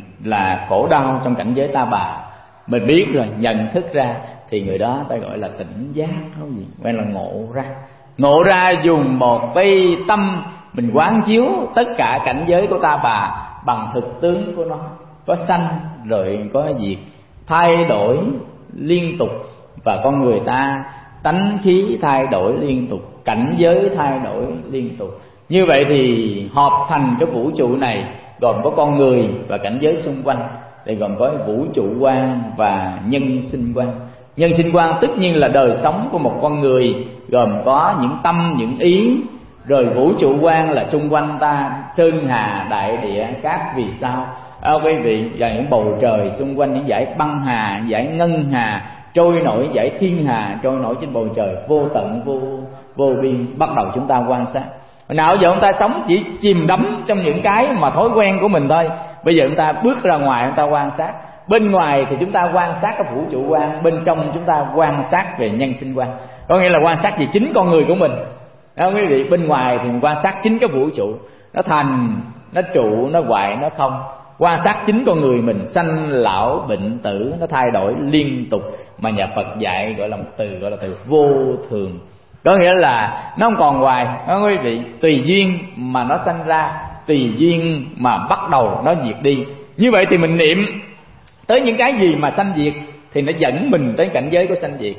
là khổ đau trong cảnh giới ta bà, mình biết rồi, nhận thức ra, thì người đó ta gọi là tỉnh giác, không gì, gọi là ngộ ra. Ngộ ra dùng một cái tâm mình quán chiếu tất cả cảnh giới của ta bà bằng thực tướng của nó, có sanh rồi có diệt, thay đổi liên tục, và con người ta tánh khí thay đổi liên tục, cảnh giới thay đổi liên tục. Như vậy thì hợp thành cái vũ trụ này gồm có con người và cảnh giới xung quanh, thì gồm có vũ trụ quan và nhân sinh quan. Nhân sinh quan tất nhiên là đời sống của một con người, gồm có những tâm, những ý. Rồi vũ trụ quan là xung quanh ta, sơn hà, đại địa, cát vì sao, à, quý vị, và những bầu trời xung quanh, những dải băng hà, dải ngân hà trôi nổi, dải thiên hà trôi nổi trên bầu trời vô tận vô vô biên. Bắt đầu chúng ta quan sát. Hồi nào giờ chúng ta sống chỉ chìm đắm trong những cái mà thói quen của mình thôi. Bây giờ chúng ta bước ra ngoài, chúng ta quan sát. Bên ngoài thì chúng ta quan sát cái vũ trụ quan, bên trong chúng ta quan sát về nhân sinh quan. Có nghĩa là quan sát về chính con người của mình. Đó quý vị, bên ngoài thì mình quan sát chính cái vũ trụ, nó thành, nó trụ, nó hoại, nó không. Quan sát chính con người mình, sanh lão bệnh tử, nó thay đổi liên tục. Mà nhà Phật dạy gọi là một từ, gọi là từ vô thường. Có nghĩa là nó không còn hoài, đó quý vị, tùy duyên mà nó sanh ra, tùy duyên mà bắt đầu nó diệt đi. Như vậy thì mình niệm tới những cái gì mà sanh diệt thì nó dẫn mình tới cảnh giới của sanh diệt.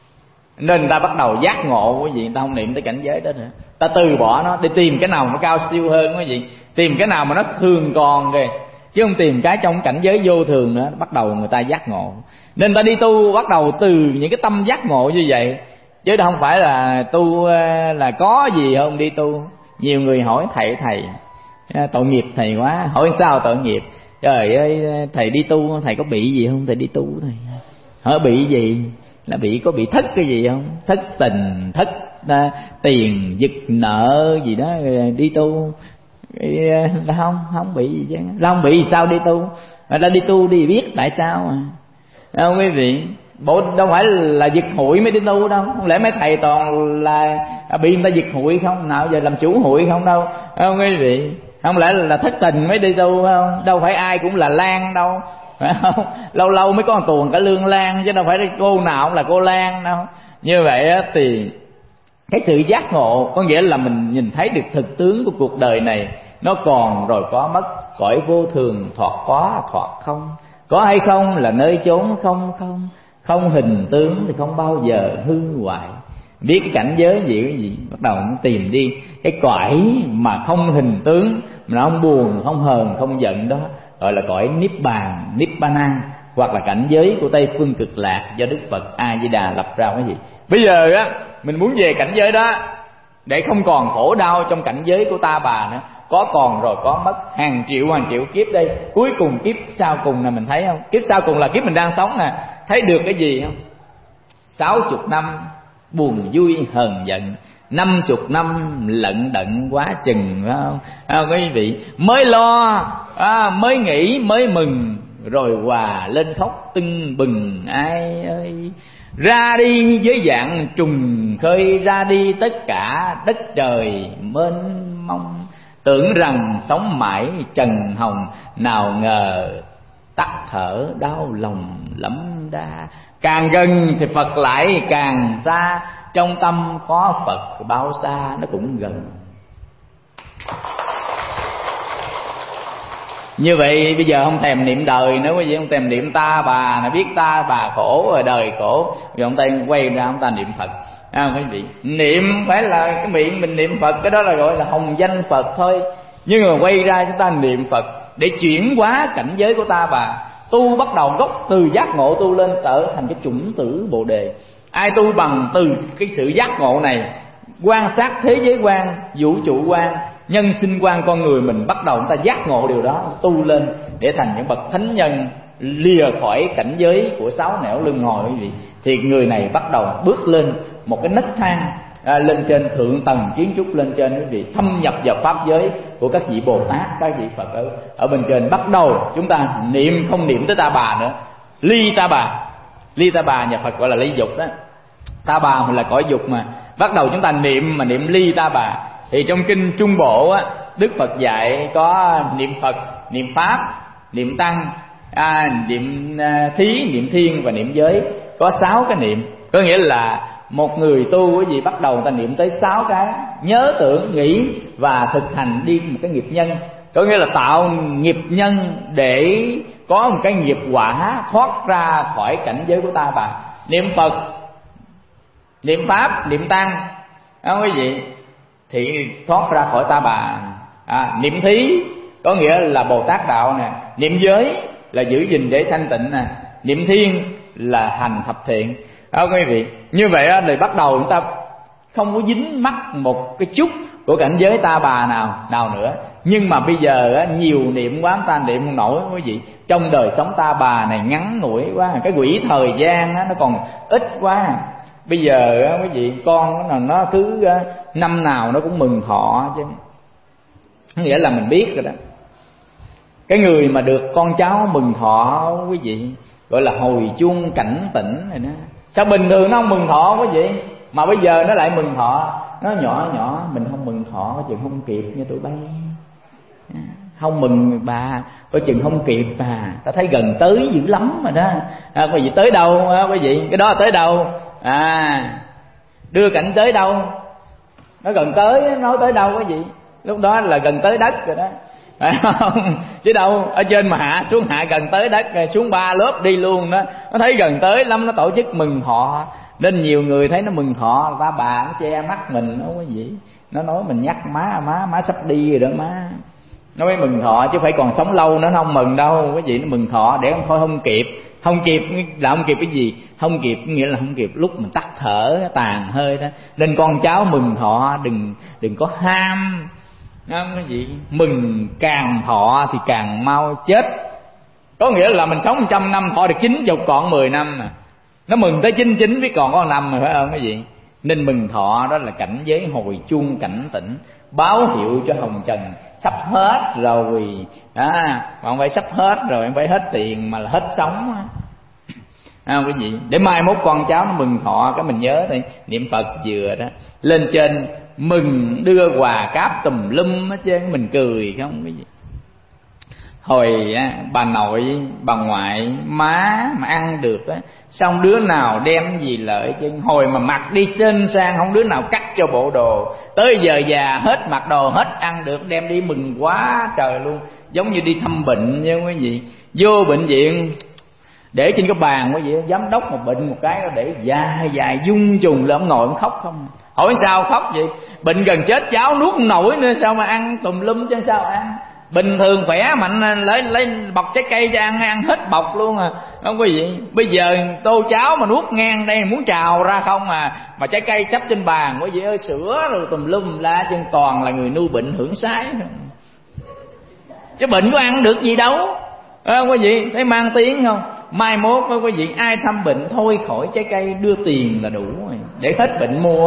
Nên người ta bắt đầu giác ngộ, quý vị, người ta không niệm tới cảnh giới đó nữa, ta từ bỏ nó để tìm cái nào nó cao siêu hơn, quý vị, tìm cái nào mà nó thường còn kìa, chứ không tìm cái trong cảnh giới vô thường nữa. Bắt đầu người ta giác ngộ. Nên ta đi tu bắt đầu từ những cái tâm giác ngộ như vậy, chứ không phải là tu là có gì không đi tu. Nhiều người hỏi thầy thầy Tội nghiệp thầy quá. Hỏi sao tội nghiệp? Trời ơi, thầy đi tu thầy có bị gì không? Thầy đi tu thầy hỏi bị gì? Là bị có bị thất cái gì không? Thất tình, thất à, tiền, giật nợ gì đó đi tu. Là không, không bị gì chứ. Là không bị sao đi tu? Mà ta đi tu đi biết tại sao mà. Đâu quý vị, bộ đâu phải là giật hụi mới đi tu đâu. Không lẽ mấy thầy toàn là bị người ta giật hụi không? Nào giờ làm chủ hụi không đâu. Không quý vị, không lẽ là thất tình mới đi tu không? Đâu phải ai cũng là Lan đâu, phải không? Lâu lâu mới có một tuần cả Lương Lan, chứ đâu phải cô nào cũng là cô Lan đâu. Như vậy á, thì cái sự giác ngộ có nghĩa là mình nhìn thấy được thực tướng của cuộc đời này, nó còn rồi có mất, cõi vô thường thoạt có thoạt không, có hay không là nơi chốn không không, không hình tướng thì không bao giờ hư hoại. Biết cái cảnh giới gì cái gì bắt đầu tìm đi cái cõi mà không hình tướng, mà nó không buồn, không hờn, không giận, đó gọi là cõi niết bàn, nibbana, hoặc là cảnh giới của Tây phương cực lạc do Đức Phật A Di Đà lập ra. Cái gì bây giờ á, mình muốn về cảnh giới đó để không còn khổ đau trong cảnh giới của ta bà nữa. Có còn rồi có mất, hàng triệu hàng triệu kiếp đây, cuối cùng kiếp sau cùng là mình thấy không? Kiếp sau cùng là kiếp mình đang sống nè. Thấy được cái gì không? Sáu chục năm buồn vui hờn giận, năm chục năm lận đận quá chừng, phải không? À, quý vị mới lo, à, mới nghĩ, mới mừng, rồi hòa lên khóc tưng bừng. Ai ơi, ra đi với dạng trùng khơi, ra đi tất cả đất trời mênh mông. Tưởng rằng sống mãi trần hồng, nào ngờ tắt thở đau lòng lắm đa. Càng gần thì Phật lại càng xa, trong tâm có Phật bao xa nó cũng gần. Như vậy bây giờ không thèm niệm đời nữa, quý vị, không thèm niệm ta bà, nó biết ta bà khổ rồi đời khổ, rồi ông ta quay ra ông ta niệm Phật. À, quý vị, niệm phải là cái miệng mình niệm Phật, cái đó là gọi là hồng danh Phật thôi. Nhưng mà quay ra chúng ta niệm Phật để chuyển hóa cảnh giới của ta bà. Tu bắt đầu gốc từ giác ngộ tu lên, trở thành cái chủng tử Bồ Đề. Ai tu bằng từ cái sự giác ngộ này, quan sát thế giới quan, vũ trụ quan, nhân sinh quan con người mình, bắt đầu chúng ta giác ngộ điều đó, tu lên để thành những bậc thánh nhân, lìa khỏi cảnh giới của sáu nẻo lưng ngồi, quý vị, thì người này bắt đầu bước lên một cái nấc thang, à, lên trên thượng tầng kiến trúc, lên trên quý vị, thâm nhập vào pháp giới của các vị Bồ Tát, các vị Phật ở ở bên trên. Bắt đầu chúng ta niệm, không niệm tới ta bà nữa, ly ta bà. Ly ta bà nhà Phật gọi là ly dục đó, ta bà mình là cõi dục mà. Bắt đầu chúng ta niệm mà niệm ly ta bà. Thì trong kinh Trung Bộ á, Đức Phật dạy có niệm Phật, niệm Pháp, niệm Tăng, à, niệm à, Thí, niệm Thiên và niệm Giới. Có sáu cái niệm, có nghĩa là một người tu cái gì bắt đầu người ta niệm tới sáu cái: nhớ, tưởng, nghĩ và thực hành đi một cái nghiệp nhân. Có nghĩa là tạo nghiệp nhân để có một cái nghiệp quả thoát ra khỏi cảnh giới của ta bà. Niệm Phật, niệm Pháp, niệm Tăng, đó quý vị, thì thoát ra khỏi ta bà. À, niệm Thí có nghĩa là Bồ Tát đạo nè, niệm Giới là giữ gìn để thanh tịnh nè, niệm Thiên là hành thập thiện. Đó quý vị, như vậy đó, thì bắt đầu chúng ta không có dính mắc một cái chút của cảnh giới ta bà nào nào nữa. Nhưng mà bây giờ á, nhiều niệm quá ta niệm không nổi quý vị. Trong đời sống ta bà này ngắn ngủi quá, cái quỹ thời gian á, nó còn ít quá. Bây giờ á, quý vị, con nó, nó cứ năm nào nó cũng mừng thọ chứ. Nghĩa là mình biết rồi đó. Cái người mà được con cháu mừng thọ quý vị, gọi là hồi chuông cảnh tỉnh rồi đó. Sao bình thường nó không mừng thọ quý vị, mà bây giờ nó lại mừng thọ. Nó nhỏ nhỏ mình không mừng thọ có chừng không kịp như tụi bay. Không mừng bà có chừng không kịp bà. Ta thấy gần tới dữ lắm rồi đó. À, quý vị tới đâu à, quý vị, cái đó là tới đâu? À, đưa cảnh tới đâu? Nó gần tới, nói tới đâu quý vị? Lúc đó là gần tới đất rồi đó, phải không? Chứ đâu ở trên mà hạ xuống, hạ gần tới đất, xuống ba lớp đi luôn đó. Nó thấy gần tới lắm, nó tổ chức mừng thọ. Nên nhiều người thấy nó mừng thọ, ta bà nó che mắt mình đó quý vị. Nó nói mình nhắc má, má má sắp đi rồi đó má. Nó mới mừng thọ chứ phải còn sống lâu nó không mừng đâu quý vị. Nó mừng thọ để thôi không kịp. Không kịp là không kịp cái gì? Không kịp nghĩa là không kịp lúc mình tắt thở tàn hơi đó. Nên con cháu mừng thọ đừng đừng có ham Không cái gì, mừng càng thọ thì càng mau chết. Có nghĩa là mình sống một trăm năm thọ được chín chục còn mười năm nè. Nó mừng tới chín chín biết còn có năm rồi phải không cái gì? Nên mừng thọ đó là cảnh giới hồi chuông cảnh tỉnh, báo hiệu cho hồng trần sắp hết rồi. À, bạn phải sắp hết rồi, bạn phải hết tiền mà là hết sống á. À, cái gì để mai mốt con cháu nó mừng thọ cái mình nhớ thôi, niệm Phật vừa đó lên trên mừng đưa quà cáp tùm lum hết trơn, mình cười không cái gì. Hồi á, bà nội bà ngoại má mà ăn được á, xong đứa nào đem gì lợi chứ. Hồi mà mặc đi xinh sang không đứa nào cắt cho bộ đồ, tới giờ già hết mặc đồ hết ăn được đem đi mừng quá trời luôn. Giống như đi thăm bệnh như cái gì, vô bệnh viện để trên cái bàn cái gì, giám đốc mà bệnh một cái để dài dài dung trùng lên, ông ngồi ông khóc không. Hỏi sao khóc vậy? Bệnh gần chết cháu nuốt không nổi nữa sao mà ăn tùm lum chứ sao ăn. Bình thường khỏe mạnh lấy lấy bọc trái cây cho ăn, ăn hết bọc luôn à, không có gì. Bây giờ tô cháo mà nuốt ngang đây muốn trào ra không à, mà trái cây chắp trên bàn có gì ơi, sữa rồi tùm lum la, chân toàn là người nuôi bệnh hưởng sái. Chứ bệnh có ăn được gì đâu, không có gì, thấy mang tiếng không. Mai mốt có quý vị ai thăm bệnh thôi khỏi trái cây đưa tiền là đủ rồi, để hết bệnh mua.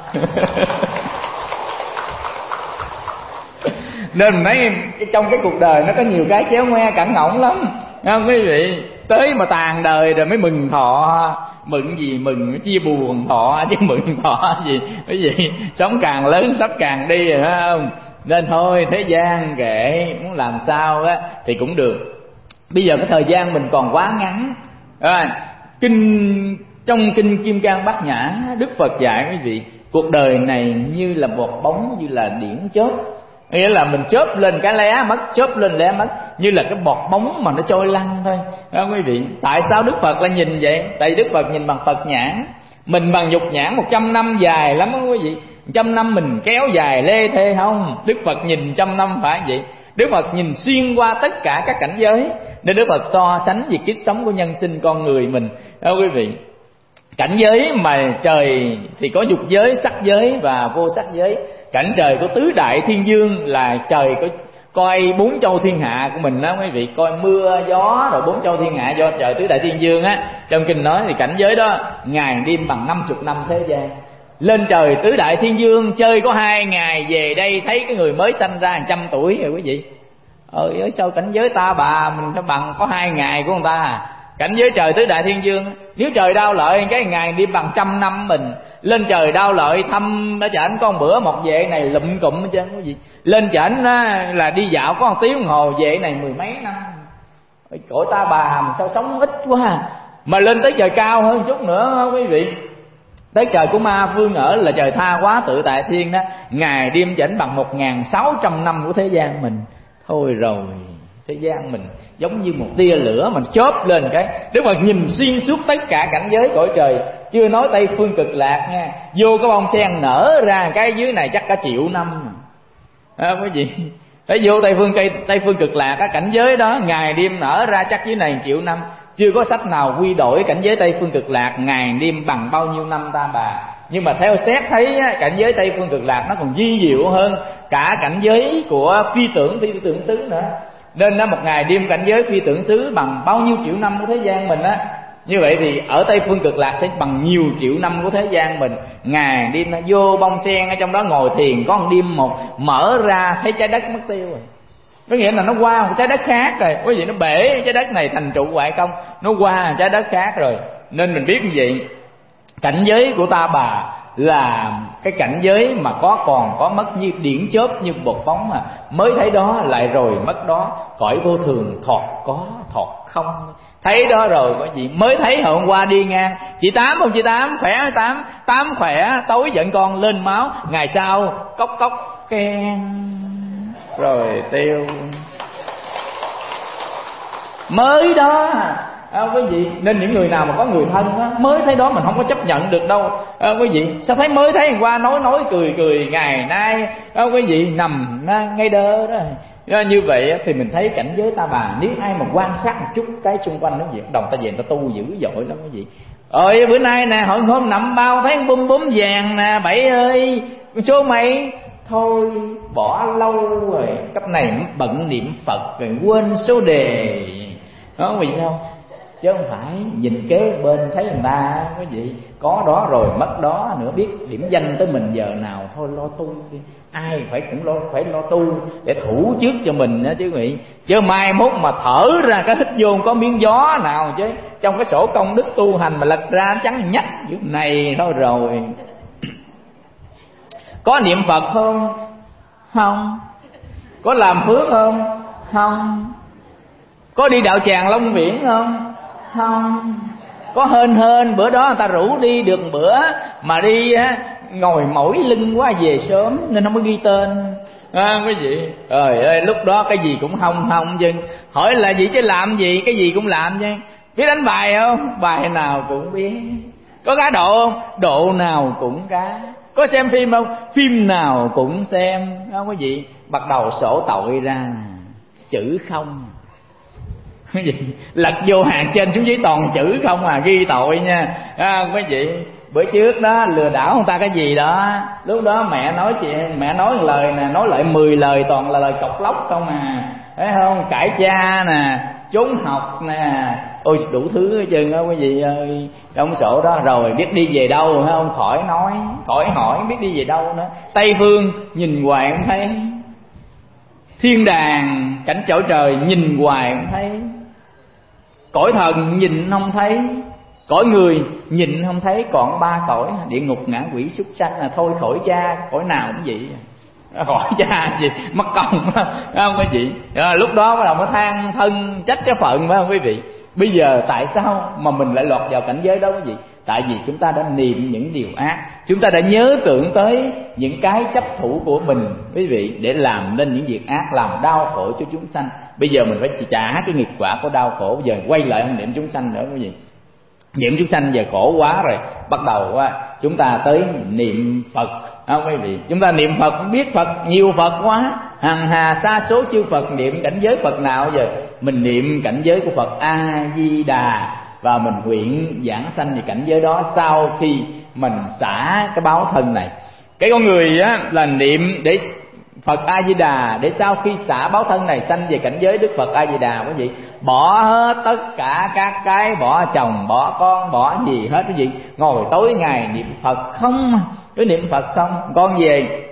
Nên mình thấy trong cái cuộc đời nó có nhiều cái chéo ngoe cẳng ngỗng lắm, không quý vị. Tới mà tàn đời rồi mới mừng thọ. Mừng gì mừng, chia buồn thọ chứ mừng thọ gì quý vị. Sống càng lớn sắp càng đi rồi phải không. Nên thôi thế gian kệ, muốn làm sao á thì cũng được. Bây giờ cái thời gian mình còn quá ngắn à, kinh trong kinh Kim Cang Bát Nhã, Đức Phật dạy quý vị, cuộc đời này như là bọt bóng, như là điển chớp. Nghĩa là mình chớp lên cái lé mất, chớp lên lé mất, như là cái bọt bóng mà nó trôi lăn thôi. Đó quý vị. Tại sao Đức Phật lại nhìn vậy? Tại Đức Phật nhìn bằng Phật nhãn, mình bằng dục nhãn. Một trăm năm dài lắm đó quý vị. Một trăm năm mình kéo dài lê thê không? Đức Phật nhìn trăm năm phải vậy. Đức Phật nhìn xuyên qua tất cả các cảnh giới, nên Đức Phật so sánh về kiếp sống của nhân sinh con người mình. Đó quý vị. Cảnh giới mà trời thì có dục giới, sắc giới và vô sắc giới. Cảnh trời của tứ đại thiên dương là trời có coi bốn châu thiên hạ của mình đó quý vị, coi mưa gió rồi bốn châu thiên hạ do trời tứ đại thiên dương á. Trong kinh nói thì cảnh giới đó ngày đêm bằng năm chục năm thế gian. Lên trời tứ đại thiên dương chơi có hai ngày, về đây thấy cái người mới sanh ra trăm tuổi rồi quý vị. Ơi ơi sao cảnh giới ta bà mình sao bằng có hai ngày của người ta à? Cảnh giới trời tứ đại thiên dương, nếu trời đau lợi cái ngày đi bằng trăm năm mình. Lên trời đau lợi thăm ở chảnh có một bữa một vệ này lụm cụm hết trơn quý vị. Lên chảnh là đi dạo có một tiếng đồng hồ, vệ này mười mấy năm. Cõi ta bà mà sao sống ít quá. Mà lên tới trời cao hơn chút nữa quý vị, tới trời của Ma Vương ở là trời Tha Hóa Tự Tại Thiên đó, ngày đêm chảnh bằng một ngàn sáu trăm năm của thế gian mình. Thôi rồi, thế gian mình giống như một tia lửa mình chớp lên cái. Đức Phật nhìn xuyên suốt tất cả cảnh giới cõi trời, chưa nói Tây Phương Cực Lạc nha. Vô cái bông sen nở ra cái dưới này chắc cả triệu năm à, quý vị. Để vô Tây Phương Tây, Tây Phương Cực Lạc cái cảnh giới đó ngày đêm nở ra chắc dưới này triệu năm. Chưa có sách nào quy đổi cảnh giới Tây Phương Cực Lạc ngày đêm bằng bao nhiêu năm ta bà. Nhưng mà theo xét thấy cảnh giới Tây Phương Cực Lạc nó còn vi diệu hơn cả cảnh giới của phi tưởng phi tưởng xứ nữa. Nên đó một ngày đêm cảnh giới phi tưởng xứ bằng bao nhiêu triệu năm của thế gian mình á. Như vậy thì ở Tây Phương Cực Lạc sẽ bằng nhiều triệu năm của thế gian mình. Ngày đêm nó vô bông sen ở trong đó ngồi thiền, có một đêm một mở ra thấy trái đất mất tiêu rồi. Có nghĩa là nó qua một trái đất khác rồi. Quý vị, nó bể trái đất này thành trụ ngoại công, nó qua trái đất khác rồi. Nên mình biết như vậy, cảnh giới của ta bà là cái cảnh giới mà có còn có mất, như điển chớp như bột bóng mà mới thấy đó lại rồi mất đó. Cõi vô thường thọt có thọt không, thấy đó rồi có gì mới thấy hôm qua đi ngang. Chị Tám không chị Tám, khỏe không Tám? Tám khỏe, tối giận con lên máu, ngày sau cốc cốc khen rồi tiêu. Mới đó à, quý vị. Nên những người nào mà có người thân á, mới thấy đó mình không có chấp nhận được đâu à, quý vị. Sao thấy mới thấy hôm qua nói nói cười cười, ngày nay à, quý vị nằm ngay đơ đó. À, như vậy thì mình thấy cảnh giới ta bà. Nếu ai mà quan sát một chút cái xung quanh nó gì, đồng ta về người ta tu dữ dội lắm quý vị. Ơi bữa nay nè, hồi hôm nằm bao thấy bum bum vàng nè, bảy ơi số mày thôi bỏ lâu rồi, cấp này bận niệm Phật rồi quên số đề, đó vì sao? Chứ không phải nhìn kế bên thấy người ta cái gì có đó rồi mất đó nữa, biết điểm danh tới mình giờ nào, thôi lo tu đi. Ai phải cũng lo phải lo tu để thủ trước cho mình đó chứ quý vị. Chứ mai mốt mà thở ra cái hít vô có miếng gió nào chứ trong cái sổ công đức tu hành mà lật ra trắng nhắc chỗ này thôi rồi. Có niệm Phật không? Không. Có làm phước không? Không. Có đi đạo tràng Long Viễn không? Không. Có hên hên bữa đó người ta rủ đi được một bữa mà đi á, ngồi mỏi lưng quá về sớm nên không có ghi tên à, quý vị. Trời ơi, lúc đó cái gì cũng không không chứ hỏi là gì chứ làm gì cái gì cũng làm chứ. Biết đánh bài không? Bài nào cũng biết. Có cá độ không? Độ nào cũng cá. Có xem phim không? Phim nào cũng xem. Không quý vị, bắt đầu sổ tội ra chữ không. Quý vị lật vô hàng trên xuống dưới toàn chữ không à, ghi tội nha à, quý vị. Bữa trước đó lừa đảo người ta cái gì đó, lúc đó mẹ nói chị mẹ nói một lời nè, nói lại mười lời toàn là lời cọc lóc không à, thấy không? Cãi cha nè, trốn học nè, ôi đủ thứ hết trơn á quý vị ơi. Trong sổ đó rồi biết đi về đâu thấy không? Khỏi nói, khỏi hỏi biết đi về đâu nữa. Tây phương nhìn hoài không thấy, thiên đàng cảnh chỗ trời nhìn hoài không thấy, cõi thần nhìn không thấy, cõi người nhìn không thấy, còn ba cõi địa ngục ngạ quỷ súc sanh là thôi khỏi cha, cõi nào cũng vậy, khỏi cha gì mất công phải không quý vị? À, lúc đó bắt đầu mới than thân trách cái phận phải không quý vị? Bây giờ tại sao mà mình lại lọt vào cảnh giới đó quý vị? Tại vì chúng ta đã niệm những điều ác, chúng ta đã nhớ tưởng tới những cái chấp thủ của mình quý vị, để làm nên những việc ác, làm đau khổ cho chúng sanh. Bây giờ mình phải trả cái nghiệp quả của đau khổ. Bây giờ quay lại không niệm chúng sanh nữa quý vị. Niệm chúng sanh giờ khổ quá rồi, bắt đầu á chúng ta tới niệm Phật không quý vị? Chúng ta niệm Phật biết Phật nhiều Phật quá, hằng hà sa số chư Phật. Niệm cảnh giới Phật nào giờ? Mình niệm cảnh giới của Phật A Di Đà và mình nguyện giảng sanh về cảnh giới đó sau khi mình xả cái báo thân này. Cái con người á là niệm để Phật A Di Đà để sau khi xả báo thân này sanh về cảnh giới Đức Phật A Di Đà quý vị. Bỏ hết tất cả các cái, bỏ chồng, bỏ con, bỏ gì hết quý vị. Ngồi tối ngày niệm Phật không, cứ niệm Phật không. Con về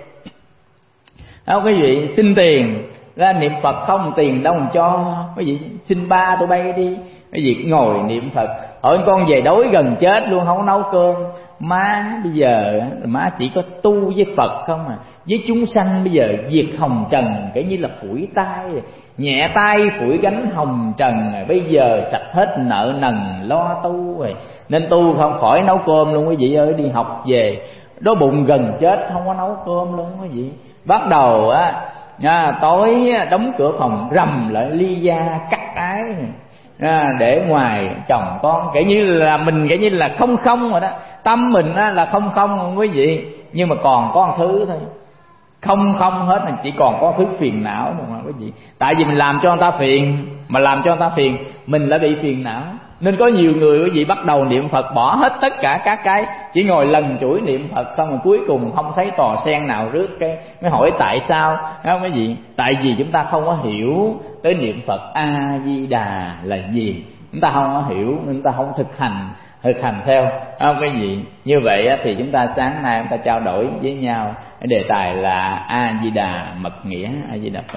đâu quý vị xin tiền ra niệm Phật không, tiền đâu mà cho quý vị, xin ba tụi bay đi quý vị, ngồi niệm Phật. Hỏi con về đói gần chết luôn không có nấu cơm. Má bây giờ má chỉ có tu với Phật không à, với chúng sanh bây giờ việc hồng trần kể như là phủi tay, nhẹ tay phủi gánh hồng trần. Bây giờ sạch hết nợ nần lo tu rồi, nên tu không khỏi nấu cơm luôn quý vị ơi. Đi học về đói bụng gần chết không có nấu cơm luôn quý vị. Bắt đầu á à, tối đóng cửa phòng rầm lại ly gia cắt ái à, để ngoài chồng con, kể như là mình kể như là không không rồi đó. Tâm mình á, là không không quý vị, nhưng mà còn có một thứ thôi, không không hết là chỉ còn có thứ phiền não mà quý vị. Tại vì mình làm cho người ta phiền, mà làm cho người ta phiền mình lại bị phiền não. Nên có nhiều người quý vị bắt đầu niệm Phật bỏ hết tất cả các cái, chỉ ngồi lần chuỗi niệm Phật xong rồi cuối cùng không thấy tò sen nào rước cái mới hỏi tại sao không quý vị? Tại vì chúng ta không có hiểu tới niệm Phật A Di Đà là gì, chúng ta không có hiểu nên chúng ta không thực hành thực hành theo không quý vị? Như vậy thì chúng ta sáng nay chúng ta trao đổi với nhau cái đề tài là A Di Đà mật nghĩa A Di Đà Phật.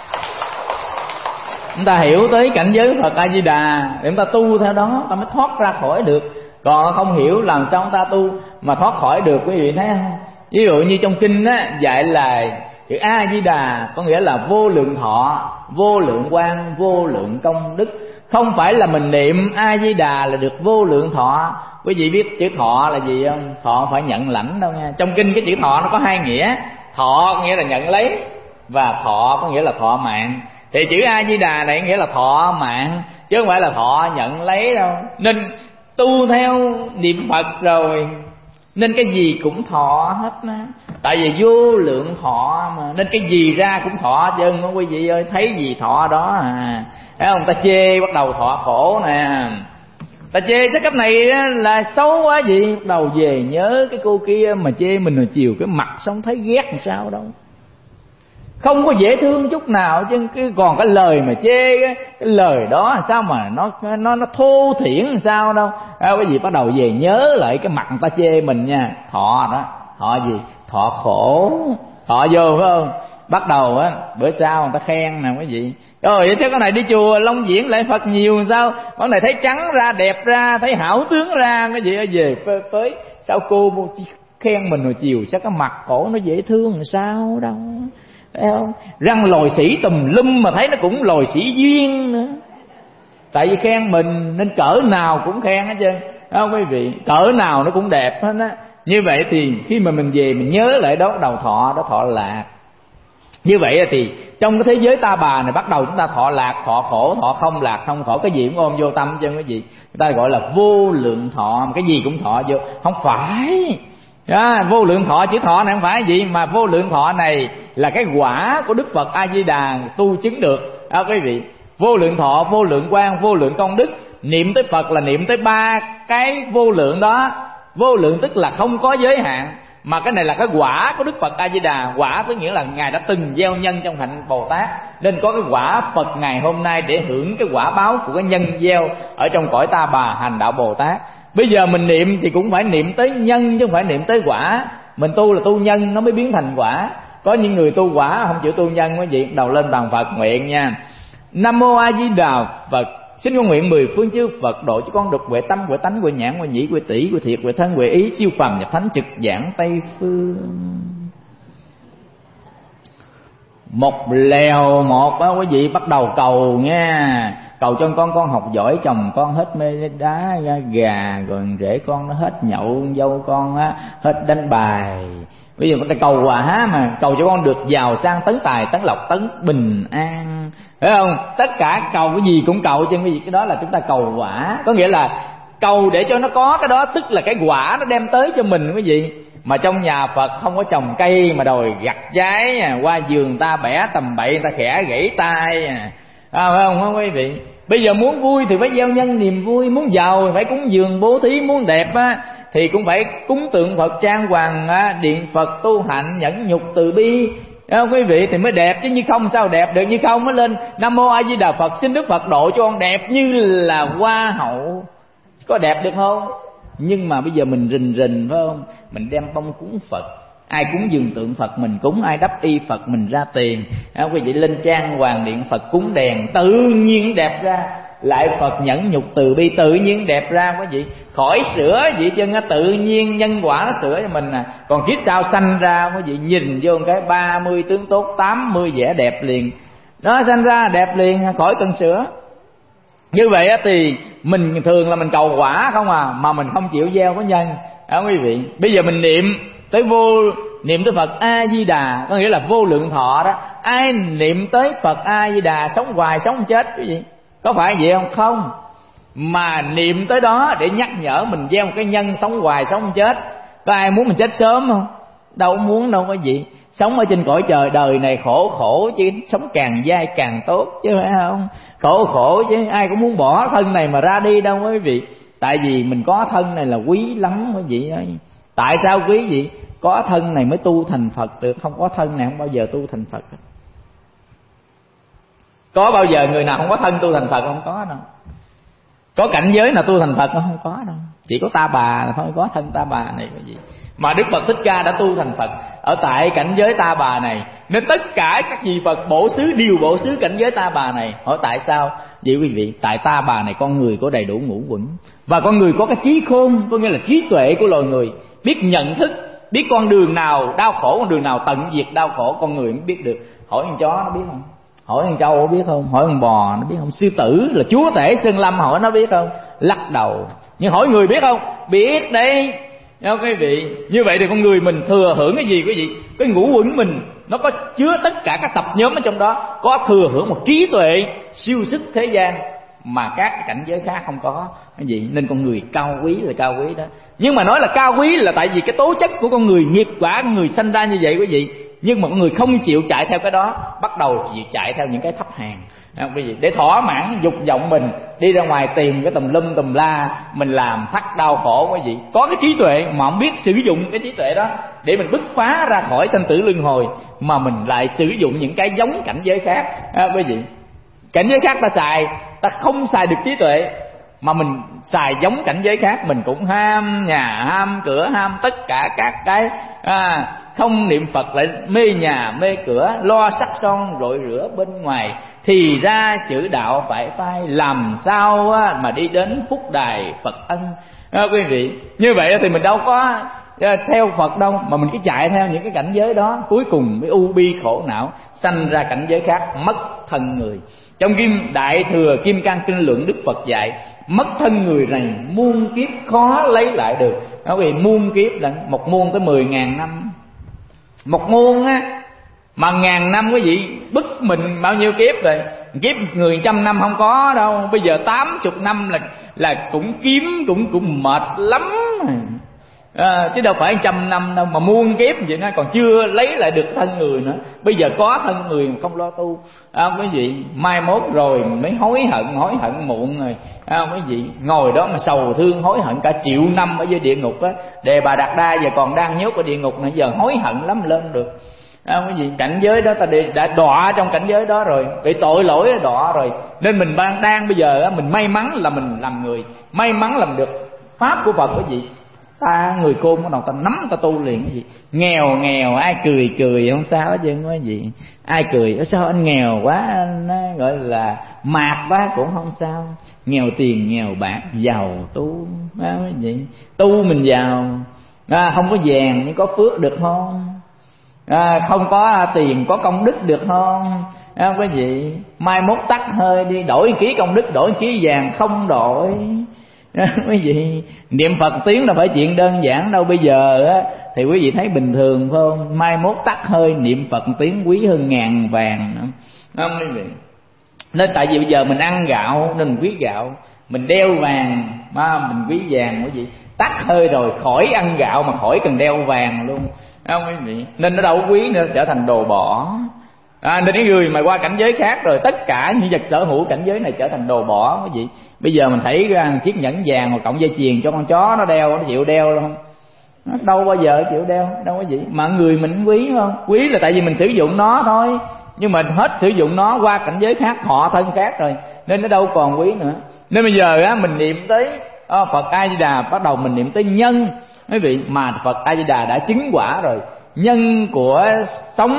Chúng ta hiểu tới cảnh giới Phật A Di Đà để chúng ta tu theo đó, ta mới thoát ra khỏi được. Còn không hiểu làm sao chúng ta tu mà thoát khỏi được quý vị thấy không? Ví dụ như trong kinh á dạy là chữ A Di Đà có nghĩa là vô lượng thọ, vô lượng quang, vô lượng công đức. Không phải là mình niệm A Di Đà là được vô lượng thọ. Quý vị biết chữ thọ là gì không? Thọ không phải nhận lãnh đâu nha. Trong kinh cái chữ thọ nó có hai nghĩa. Thọ có nghĩa là nhận lấy, và thọ có nghĩa là thọ mạng. Thì chữ A Di Đà này nghĩa là thọ mạng, chứ không phải là thọ nhận lấy đâu. Nên tu theo niệm Phật rồi nên cái gì cũng thọ hết á. Tại vì vô lượng thọ mà, nên cái gì ra cũng thọ chân đó quý vị ơi. Thấy gì thọ đó à. Thấy không? Ta chê bắt đầu thọ khổ nè, Ta chê sắc cấp này là xấu quá gì, bắt đầu về nhớ cái cô kia mà chê mình hồi chiều, cái mặt xong thấy ghét làm sao đâu, không có dễ thương chút nào chứ. Còn cái lời mà chê cái, cái lời đó làm sao mà nó nó nó thô thiển làm sao đâu. À, cái gì bắt đầu về nhớ lại cái mặt người ta chê mình nha, thọ đó, thọ gì, thọ khổ, thọ vô phải không? Bắt đầu á bữa sau người ta khen nè cái gì, rồi vậy thế cái này đi chùa Long Diễn lại Phật nhiều sao, con này thấy trắng ra đẹp ra, thấy hảo tướng ra, cái gì về phơi phới. Sao cô khen mình hồi chiều sao cái mặt cổ nó dễ thương làm sao đâu, thấy không? Răng lồi sĩ tùm lum mà thấy nó cũng lồi sĩ duyên nữa. Tại vì khen mình nên cỡ nào cũng khen hết trơn, không quý vị, cỡ nào nó cũng đẹp hết á. Như vậy thì khi mà mình về mình nhớ lại đó, đầu thọ đó, thọ lạc. Như vậy thì trong cái thế giới ta bà này bắt đầu chúng ta thọ lạc, thọ khổ, thọ không lạc, không khổ, cái gì cũng ôm vô tâm chứ cái gì. Người ta gọi là vô lượng thọ, cái gì cũng thọ vô. Không phải à, vô lượng thọ, chữ thọ này không phải gì, mà vô lượng thọ này là cái quả của Đức Phật A Di Đà tu chứng được à, quý vị. Vô lượng thọ, vô lượng quang, vô lượng công đức. Niệm tới Phật là niệm tới ba cái vô lượng đó. Vô lượng tức là không có giới hạn, mà cái này là cái quả của Đức Phật A Di Đà. Quả có nghĩa là Ngài đã từng gieo nhân trong hạnh Bồ Tát, nên có cái quả Phật ngày hôm nay để hưởng cái quả báo của cái nhân gieo ở trong cõi ta bà hành đạo Bồ Tát. Bây giờ mình niệm thì cũng phải niệm tới nhân chứ không phải niệm tới quả. Mình tu là tu nhân nó mới biến thành quả. Có những người tu quả không chịu tu nhân, quý vị đầu lên bàn Phật nguyện nha. Nam mô A Di Đà Phật. Xin con nguyện mười phương chư Phật độ cho con được huệ tâm, huệ tánh, huệ nhãn, huệ nhĩ, huệ tỷ, huệ thiệt, huệ thân, huệ ý, siêu phàm nhập thánh, trực giảng Tây phương. Một lèo một á quý vị, bắt đầu cầu nha. Cầu cho con con học giỏi, chồng con hết mê đá gà, rồi rể con nó hết nhậu, dâu con á hết đánh bài. Bây giờ người ta cầu quả mà, cầu cho con được giàu sang tấn tài, tấn lộc, tấn bình an, phải không? Tất cả cầu cái gì cũng cầu, chứ cái gì cái đó là chúng ta cầu quả. Có nghĩa là cầu để cho nó có cái đó, tức là cái quả nó đem tới cho mình quý vị. Mà trong nhà Phật không có trồng cây mà đòi gặt trái, qua giường ta bẻ tầm bậy, ta khẽ gãy tay à, phải không, không quý vị? Bây giờ muốn vui thì phải gieo nhân niềm vui, muốn giàu thì phải cúng dường bố thí, muốn đẹp á thì cũng phải cúng tượng Phật, trang hoàng á, điện Phật, tu hạnh, nhẫn nhục, từ bi, không quý vị, thì mới đẹp chứ. Như không sao đẹp được, như không mới lên Nam mô A Di Đà Phật, xin Đức Phật độ cho con đẹp như là hoa hậu, có đẹp được không? Nhưng mà bây giờ mình rình rình phải không, mình đem bông cúng Phật, ai cúng dường tượng Phật mình cúng, ai đắp y Phật mình ra tiền, à, quý vị lên trang hoàng điện Phật, cúng đèn, tự nhiên đẹp ra. Lại Phật nhẫn nhục từ bi, tự nhiên đẹp ra quý vị. Khỏi sửa vậy chứ, tự nhiên nhân quả nó sửa cho mình à. Còn kiếp sau sanh ra quý vị, nhìn vô cái ba mươi tướng tốt, tám mươi vẻ đẹp liền, nó sanh ra đẹp liền, khỏi cần sửa. Như vậy thì mình thường là mình cầu quả không à, mà mình không chịu gieo có nhân đó quý vị. Bây giờ mình niệm tới vô niệm tới Phật A Di Đà, có nghĩa là vô lượng thọ đó. Ai niệm tới Phật A Di Đà sống hoài sống chết quý vị, có phải vậy không? Không, mà niệm tới đó để nhắc nhở mình gieo một cái nhân sống hoài sống chết. Có ai muốn mình chết sớm không? Đâu muốn đâu quý vị. Sống ở trên cõi trời đời này khổ khổ chứ, sống càng dai càng tốt chứ, phải không? Khổ khổ chứ, ai cũng muốn bỏ thân này mà ra đi đâu quý vị. Tại vì mình có thân này là quý lắm quý vị ơi. Tại sao quý vị? Có thân này mới tu thành Phật được, không có thân này không bao giờ tu thành Phật. Có bao giờ người nào không có thân tu thành Phật? Không có đâu. Có cảnh giới nào tu thành Phật? Không có đâu. Chỉ có ta bà là thôi, có thân ta bà này quý vị. Mà Đức Phật Thích Ca đã tu thành Phật ở tại cảnh giới ta bà này, nên tất cả các vị Phật bổ xứ đều bổ xứ cảnh giới ta bà này. Hỏi tại sao? Vậy quý vị, tại ta bà này con người có đầy đủ ngũ uẩn, và con người có cái trí khôn, có nghĩa là trí tuệ của loài người, biết nhận thức, biết con đường nào đau khổ, con đường nào tận diệt đau khổ, con người mới biết được. Hỏi con chó nó biết không? Hỏi con trâu biết không? Hỏi con bò nó biết không? Sư tử là chúa tể sơn lâm, hỏi nó biết không? Lắc đầu. Nhưng hỏi người biết không? Biết đấy. Nha quý vị. Như vậy thì con người mình thừa hưởng cái gì quý vị? Cái ngũ uẩn mình nó có chứa tất cả các tập nhóm ở trong đó, có thừa hưởng một trí tuệ siêu sức thế gian mà các cảnh giới khác không có cái gì. Nên con người cao quý là cao quý đó. Nhưng mà nói là cao quý là tại vì cái tố chất của con người, nghiệp quả con người sanh ra như vậy quý vị. Nhưng mà con người không chịu chạy theo cái đó, bắt đầu chịu chạy theo những cái thấp hèn. Quý vị, để thỏa mãn dục vọng mình, đi ra ngoài tìm cái tùm lum tùm la, mình làm thắt đau khổ. Quý vị, có cái trí tuệ mà không biết sử dụng cái trí tuệ đó để mình bứt phá ra khỏi sanh tử luân hồi, mà mình lại sử dụng những cái giống cảnh giới khác. À, quý vị, cảnh giới khác ta xài, ta không xài được trí tuệ, mà mình xài giống cảnh giới khác, mình cũng ham nhà, ham cửa, ham tất cả các cái, à, không niệm Phật lại mê nhà mê cửa, lo sắc son rội rửa bên ngoài, thì ra chữ đạo phải phai, làm sao á, mà đi đến phúc đài Phật ân. À, quý vị, như vậy thì mình đâu có theo Phật đâu, mà mình cứ chạy theo những cái cảnh giới đó, cuối cùng mới u bi khổ não, sanh ra cảnh giới khác, mất thân người. Trong Kim Đại Thừa Kim Cang Kinh Luận, Đức Phật dạy mất thân người này muôn kiếp khó lấy lại được. Đó, vì muôn kiếp là một muôn tới mười ngàn năm, một muôn á mà ngàn năm, quý vị bức mình bao nhiêu kiếp rồi. Kiếp người trăm năm không có đâu, bây giờ tám chục năm là là cũng kiếm cũng cũng mệt lắm. À, chứ đâu phải trăm năm đâu, mà muôn kiếp vậy nó còn chưa lấy lại được thân người nữa. Bây giờ có thân người mà không lo tu, à, quý vị, mai mốt rồi mới hối hận, hối hận muộn rồi. À, quý vị ngồi đó mà sầu thương hối hận cả triệu năm ở dưới địa ngục á. Đề Bà Đạt Đa giờ còn đang nhốt ở địa ngục này, giờ hối hận lắm lên được. À, quý vị, cảnh giới đó ta đã đọa trong cảnh giới đó rồi, bị tội lỗi đọa rồi. Nên mình đang, đang bây giờ á, mình may mắn là mình làm người, may mắn làm được pháp của Phật. Quý vị, ta người khôn bắt đầu ta nắm ta tu liền. Cái gì nghèo nghèo ai cười cười không sao hết trơn. Cái gì ai cười sao anh nghèo quá, anh gọi là mạt quá cũng không sao. Nghèo tiền nghèo bạc giàu tu. Đó, cái gì tu mình giàu, à, không có vàng nhưng có phước được không? À, không có tiền có công đức được không? À, cái gì mai mốt tắt hơi đi, đổi ký công đức đổi ký vàng không đổi. Quý vị, niệm Phật tiếng là phải chuyện đơn giản đâu. Bây giờ á thì quý vị thấy bình thường phải không? Mai mốt tắt hơi niệm Phật tiếng quý hơn ngàn vàng nữa, không quý vị? Nên tại vì bây giờ mình ăn gạo nên mình quý gạo, mình đeo vàng mà mình quý vàng. Quý vị, tắt hơi rồi khỏi ăn gạo mà khỏi cần đeo vàng luôn, không quý vị? Nên nó đâu có quý nữa, trở thành đồ bỏ. À, nên cái người mà qua cảnh giới khác rồi, tất cả những vật sở hữu cảnh giới này trở thành đồ bỏ. Quý vị, bây giờ mình thấy ra chiếc nhẫn vàng hoặc cộng dây chuyền cho con chó nó đeo, nó chịu đeo không? Nó đâu bao giờ chịu đeo, đâu có gì. Mà người mình quý không? Quý là tại vì mình sử dụng nó thôi. Nhưng mà hết sử dụng nó qua cảnh giới khác, thọ thân khác rồi, nên nó đâu còn quý nữa. Nên bây giờ á mình niệm tới à, Phật A Di Đà, bắt đầu mình niệm tới nhân. Quý vị, mà Phật A Di Đà đã chứng quả rồi, nhân của sống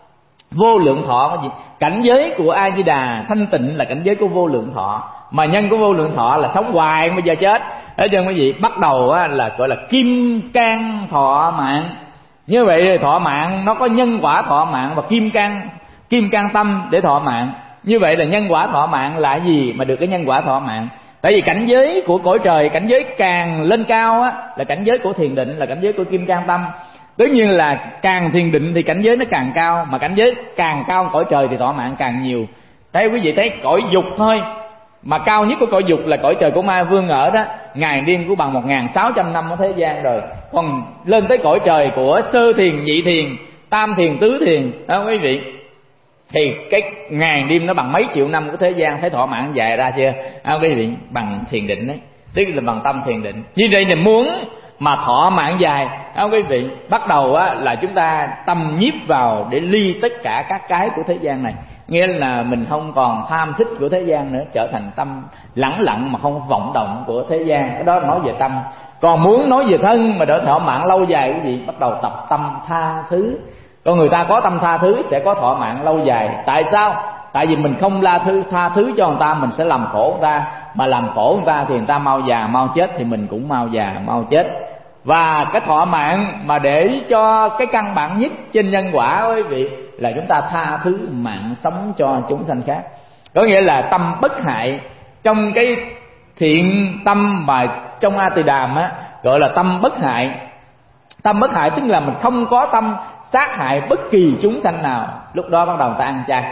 vô lượng thọ. Cái gì? Cảnh giới của A Di Đà thanh tịnh là cảnh giới của vô lượng thọ, mà nhân của vô lượng thọ là sống hoài bây giờ chết. Thế cho quý vị, bắt đầu á, là gọi là kim cang thọ mạng. Như vậy thì thọ mạng nó có nhân quả thọ mạng và kim cang kim cang tâm để thọ mạng. Như vậy là nhân quả thọ mạng là gì mà được cái nhân quả thọ mạng? Tại vì cảnh giới của cõi trời, cảnh giới càng lên cao á, là cảnh giới của thiền định, là cảnh giới của kim cang tâm. Tất nhiên là càng thiền định thì cảnh giới nó càng cao, mà cảnh giới càng cao cõi trời thì thọ mạng càng nhiều. Thấy quý vị thấy cõi dục thôi, mà cao nhất của cõi dục là cõi trời của Ma Vương ở đó, ngày đêm cũng bằng một nghìn sáu trăm năm ở thế gian rồi. Còn lên tới cõi trời của sơ thiền, nhị thiền, tam thiền, tứ thiền đó quý vị, thì cái ngày đêm nó bằng mấy triệu năm của thế gian. Thấy thọ mạng dài ra chưa? À, quý vị, bằng thiền định đấy, tức là bằng tâm thiền định. Như vậy là muốn mà thọ mạng dài, à, quý vị, bắt đầu á, là chúng ta tâm nhiếp vào để ly tất cả các cái của thế gian này. Nghĩa là mình không còn tham thích của thế gian nữa, trở thành tâm lẳng lặng mà không vọng động của thế gian. Cái đó nói về tâm. Còn muốn nói về thân mà đỡ thọ mạng lâu dài, quý vị, bắt đầu tập tâm tha thứ. Con người ta có tâm tha thứ sẽ có thọ mạng lâu dài. Tại sao? Tại vì mình không la thứ tha thứ cho người ta, mình sẽ làm khổ người ta. Mà làm khổ người ta thì người ta mau già mau chết, thì mình cũng mau già mau chết. Và cái thọ mạng mà để cho cái căn bản nhất trên nhân quả, quý vị, là chúng ta tha thứ mạng sống cho chúng sanh khác. Có nghĩa là tâm bất hại. Trong cái thiện tâm mà trong A Tỳ Đàm á, gọi là tâm bất hại. Tâm bất hại tức là mình không có tâm sát hại bất kỳ chúng sanh nào. Lúc đó bắt đầu ta ăn chay.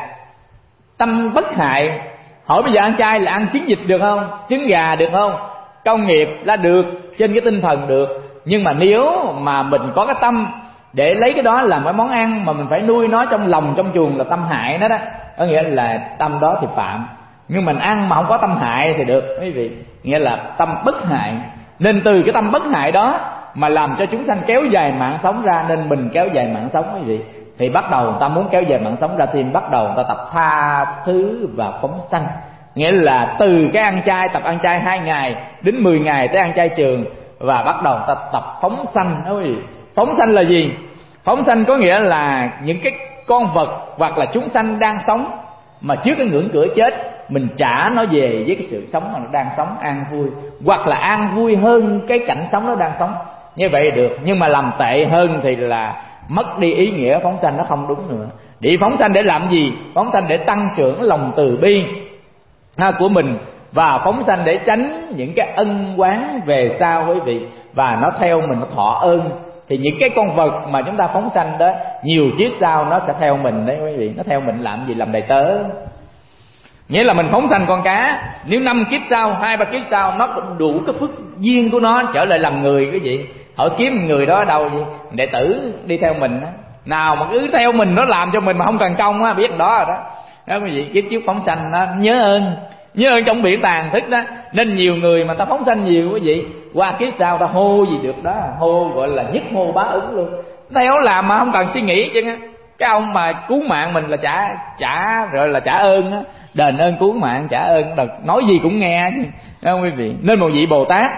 Tâm bất hại. Hỏi bây giờ ăn chay là ăn trứng vịt được không? Trứng gà được không? Công nghiệp là được, trên cái tinh thần được. Nhưng mà nếu mà mình có cái tâm để lấy cái đó làm cái món ăn mà mình phải nuôi nó trong lòng trong chuồng là tâm hại nó đó, có nghĩa là tâm đó thì phạm. Nhưng mình ăn mà không có tâm hại thì được quý vị, nghĩa là tâm bất hại. Nên từ cái tâm bất hại đó mà làm cho chúng sanh kéo dài mạng sống ra, nên mình kéo dài mạng sống quý vị. Thì bắt đầu người ta muốn kéo dài mạng sống ra thì bắt đầu người ta tập tha thứ và phóng sanh. Nghĩa là từ cái ăn chay, tập ăn chay hai ngày đến mười ngày tới ăn chay trường, và bắt đầu ta tập phóng sanh đó quý vị. Phóng sanh là gì? Phóng sanh có nghĩa là những cái con vật hoặc là chúng sanh đang sống mà trước cái ngưỡng cửa chết, mình trả nó về với cái sự sống mà nó đang sống an vui, hoặc là an vui hơn cái cảnh sống nó đang sống. Như vậy được. Nhưng mà làm tệ hơn thì là mất đi ý nghĩa phóng sanh, nó không đúng nữa. Đi phóng sanh để làm gì? Phóng sanh để tăng trưởng lòng từ bi ha, của mình, và phóng sanh để tránh những cái ân oán về sau quý vị. Và nó theo mình, nó thọ ơn. Thì những cái con vật mà chúng ta phóng sanh đó, nhiều kiếp sau nó sẽ theo mình đấy quý vị. Nó theo mình làm gì? Làm đầy tớ. Nghĩa là mình phóng sanh con cá, nếu năm kiếp sau, hai ba kiếp sau nó đủ cái phước duyên của nó trở lại làm người quý vị. Hỏi kiếm người đó ở đâu vậy? Đệ tử đi theo mình đó. Nào mà cứ theo mình, nó làm cho mình mà không cần công á, biết đó rồi đó. Đó quý vị, kiếp trước phóng sanh nó nhớ ơn, nhớ ơn trong biển tàn thức đó. Nên nhiều người mà ta phóng sanh nhiều quý vị, qua kiếp sau ta hô gì được đó, hô gọi là nhất hô bá ứng luôn. Theo làm mà không cần suy nghĩ chứ á. Cái ông mà cứu mạng mình là trả trả rồi là trả ơn á, đền ơn cứu mạng trả ơn, nói gì cũng nghe chứ, đúng không quý vị? Nên một vị Bồ Tát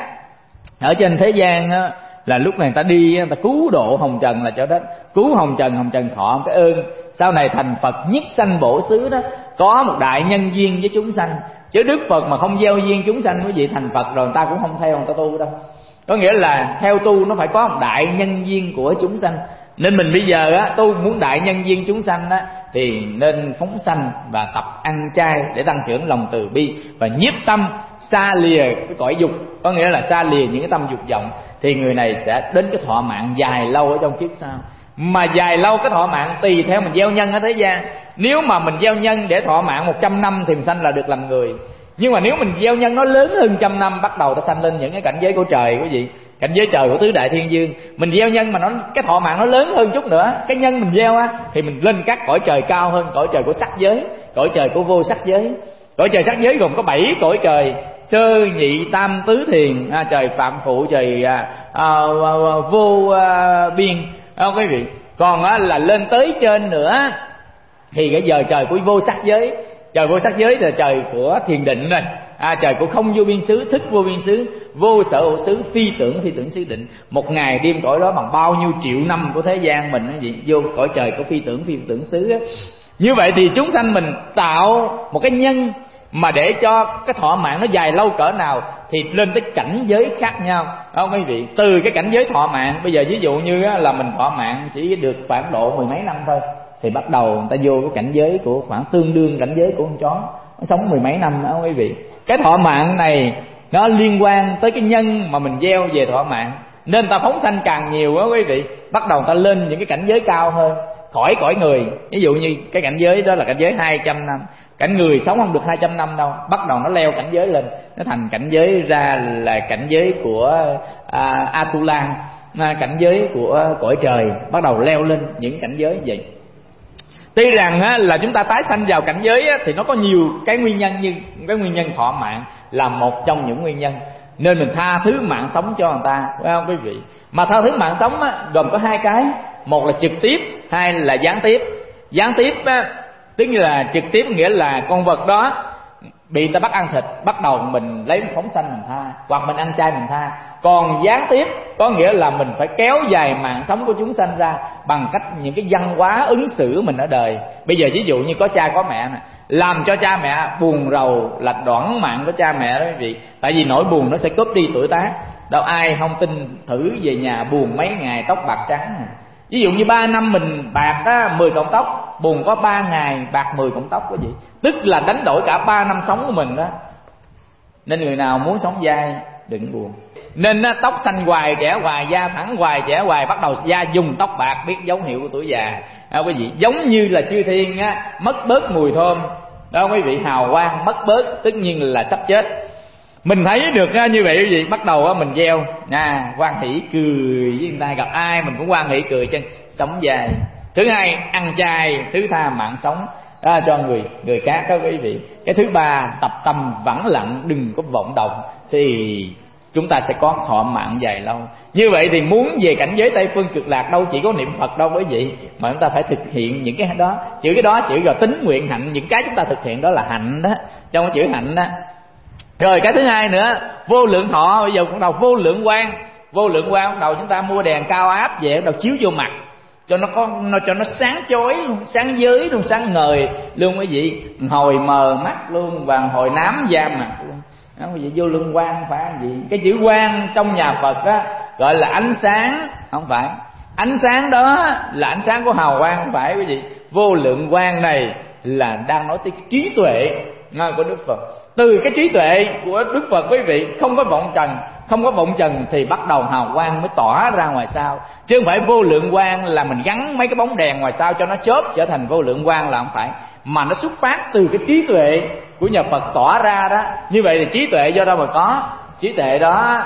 ở trên thế gian á, là lúc này ta đi, người ta cứu độ hồng trần là cho đó, cứu hồng trần, hồng trần thọ cái ơn, sau này thành Phật nhất sanh bổ xứ đó, có một đại nhân duyên với chúng sanh. Chứ Đức Phật mà không gieo duyên chúng sanh quý vị, thành Phật rồi người ta cũng không theo người ta tu đâu. Có nghĩa là theo tu nó phải có một đại nhân duyên của chúng sanh. Nên mình bây giờ á, tu muốn đại nhân duyên chúng sanh á, thì nên phóng sanh và tập ăn chay để tăng trưởng lòng từ bi và nhiếp tâm xa lìa cái cõi dục, có nghĩa là xa lìa những cái tâm dục vọng, thì người này sẽ đến cái thọ mạng dài lâu ở trong kiếp sau. Mà dài lâu cái thọ mạng tùy theo mình gieo nhân ở thế gian. Nếu mà mình gieo nhân để thọ mạng một trăm năm thì mình sanh là được làm người. Nhưng mà nếu mình gieo nhân nó lớn hơn trăm năm, bắt đầu ta sanh lên những cái cảnh giới của trời quý vị, cảnh giới trời của tứ đại thiên dương. Mình gieo nhân mà nó cái thọ mạng nó lớn hơn chút nữa, cái nhân mình gieo á, thì mình lên các cõi trời cao hơn, cõi trời của sắc giới, cõi trời của vô sắc giới. Cõi trời sắc giới gồm có bảy cõi trời: sơ nhị tam tứ thiền, à, trời phạm phụ, trời à, à, à, vô à, biên, à, quý vị. Còn á, là lên tới trên nữa thì cái giờ trời của vô sắc giới. Trời vô sắc giới là trời của thiền định rồi, à, trời của không vô biên xứ, thức vô biên xứ, vô sở hữu xứ, phi tưởng phi tưởng xứ định. Một ngày đêm cõi đó bằng bao nhiêu triệu năm của thế gian mình á, vô cõi trời của phi tưởng phi tưởng xứ á. Như vậy thì chúng sanh mình tạo một cái nhân mà để cho cái thọ mạng nó dài lâu cỡ nào thì lên tới cảnh giới khác nhau, không quý vị? Từ cái cảnh giới thọ mạng, bây giờ ví dụ như là mình thọ mạng chỉ được khoảng độ mười mấy năm thôi, thì bắt đầu người ta vô cái cảnh giới của khoảng tương đương cảnh giới của con chó, nó sống mười mấy năm đó quý vị. Cái thọ mạng này nó liên quan tới cái nhân mà mình gieo về thọ mạng, nên ta phóng sanh càng nhiều đó quý vị, bắt đầu ta lên những cái cảnh giới cao hơn, khỏi cõi người. Ví dụ như cái cảnh giới đó là cảnh giới hai trăm năm, cảnh người sống không được hai trăm năm đâu, bắt đầu nó leo cảnh giới lên, nó thành cảnh giới ra là cảnh giới của à, Atula, cảnh giới của cõi trời, bắt đầu leo lên những cảnh giới như vậy. Tuy rằng á, là chúng ta tái sanh vào cảnh giới á, thì nó có nhiều cái nguyên nhân, như cái nguyên nhân thọ mạng là một trong những nguyên nhân, nên mình tha thứ mạng sống cho người ta, phải không quý vị? Mà tha thứ mạng sống á, gồm có hai cái, một là trực tiếp, hai là gián tiếp. Gián tiếp á, tức là trực tiếp nghĩa là con vật đó bị ta bắt ăn thịt, bắt đầu mình lấy một phóng sanh mình tha, hoặc mình ăn chay mình tha. Còn gián tiếp có nghĩa là mình phải kéo dài mạng sống của chúng sanh ra bằng cách những cái văn hóa ứng xử của mình ở đời. Bây giờ ví dụ như có cha có mẹ nè, làm cho cha mẹ buồn rầu là đoạn mạng của cha mẹ đó quý vị. Tại vì nỗi buồn nó sẽ cướp đi tuổi tác. Đâu ai không tin thử về nhà buồn mấy ngày tóc bạc trắng nè. Ví dụ như ba năm mình bạc á, mười cọng tóc, buồn có ba ngày bạc mười cọng tóc quý vị. Tức là đánh đổi cả ba năm sống của mình đó. Nên người nào muốn sống dai đừng buồn. Nên á, tóc xanh hoài trẻ hoài, da thẳng hoài trẻ hoài, bắt đầu da dùng tóc bạc biết dấu hiệu của tuổi già. À, quý vị, giống như là chư thiên á, mất bớt mùi thơm đó quý vị, hào quang mất bớt, tất nhiên là sắp chết. Mình thấy được như vậy quý vị, bắt đầu mình gieo à, hoan hỷ cười với người ta, gặp ai mình cũng hoan hỷ cười chân, sống dài. Thứ hai, ăn chay, thứ tha mạng sống à, cho người người khác đó quý vị. Cái thứ ba, tập tâm vắng lặng, đừng có vọng động, thì chúng ta sẽ có thọ mạng dài lâu. Như vậy thì muốn về cảnh giới Tây Phương Cực Lạc đâu chỉ có niệm Phật đâu quý vị, mà chúng ta phải thực hiện những cái đó. Chữ cái đó chữ gọi tính nguyện hạnh, những cái chúng ta thực hiện đó là hạnh đó, trong cái chữ hạnh đó. Rồi cái thứ hai nữa, vô lượng thọ. Bây giờ bắt đầu vô lượng quang. Vô lượng quang bắt đầu chúng ta mua đèn cao áp về, bắt đầu chiếu vô mặt cho nó có nó cho nó sáng chói luôn, sáng giới luôn, sáng ngời luôn quý vị, hồi mờ mắt luôn và hồi nám da mặt luôn. Đó quý vị, vô lượng quang phải gì? Cái chữ quang trong nhà Phật á gọi là ánh sáng, không phải. Ánh sáng đó là ánh sáng của hào quang, không phải quý vị. Vô lượng quang này là đang nói tới trí tuệ của Đức Phật. Từ cái trí tuệ của Đức Phật quý vị, không có vọng trần, không có vọng trần thì bắt đầu hào quang mới tỏa ra ngoài sau, chứ không phải vô lượng quang là mình gắn mấy cái bóng đèn ngoài sau cho nó chớp trở thành vô lượng quang, là không phải. Mà nó xuất phát từ cái trí tuệ của nhà Phật tỏa ra đó. Như vậy thì trí tuệ do đâu mà có? Trí tuệ đó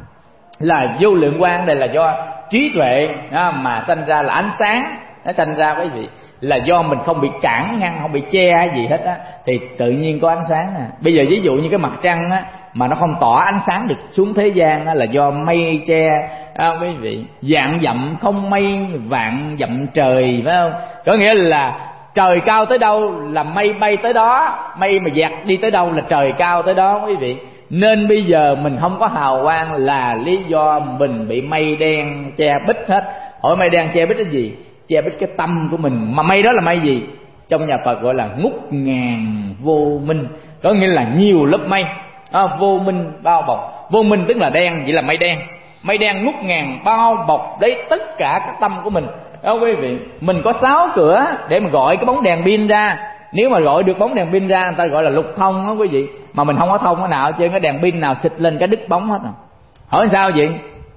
là vô lượng quang, đây là do trí tuệ đó mà sanh ra, là ánh sáng nó sanh ra quý vị, là do mình không bị cản ngăn, không bị che gì hết á, thì tự nhiên có ánh sáng à. Bây giờ ví dụ như cái mặt trăng á, mà nó không tỏa ánh sáng được xuống thế gian á, là do mây che à, quý vị. Vạn dặm không mây, vạn dặm trời, phải không? Có nghĩa là trời cao tới đâu là mây bay tới đó, mây mà dạt đi tới đâu là trời cao tới đó quý vị. Nên bây giờ mình không có hào quang là lý do mình bị mây đen che bít hết. Hỏi mây đen che bít cái gì? Che bít cái tâm của mình. Mà mây đó là mây gì? Trong nhà Phật gọi là ngút ngàn vô minh, có nghĩa là nhiều lớp mây à, vô minh bao bọc. Vô minh tức là đen, vậy là mây đen. Mây đen ngút ngàn bao bọc đấy tất cả các tâm của mình đó quý vị. Mình có sáu cửa để mà gọi cái bóng đèn pin ra. Nếu mà gọi được bóng đèn pin ra, người ta gọi là lục thông đó quý vị. Mà mình không có thông cái nào chứ, cái đèn pin nào xịt lên cái đứt bóng hết à. Hỏi sao vậy?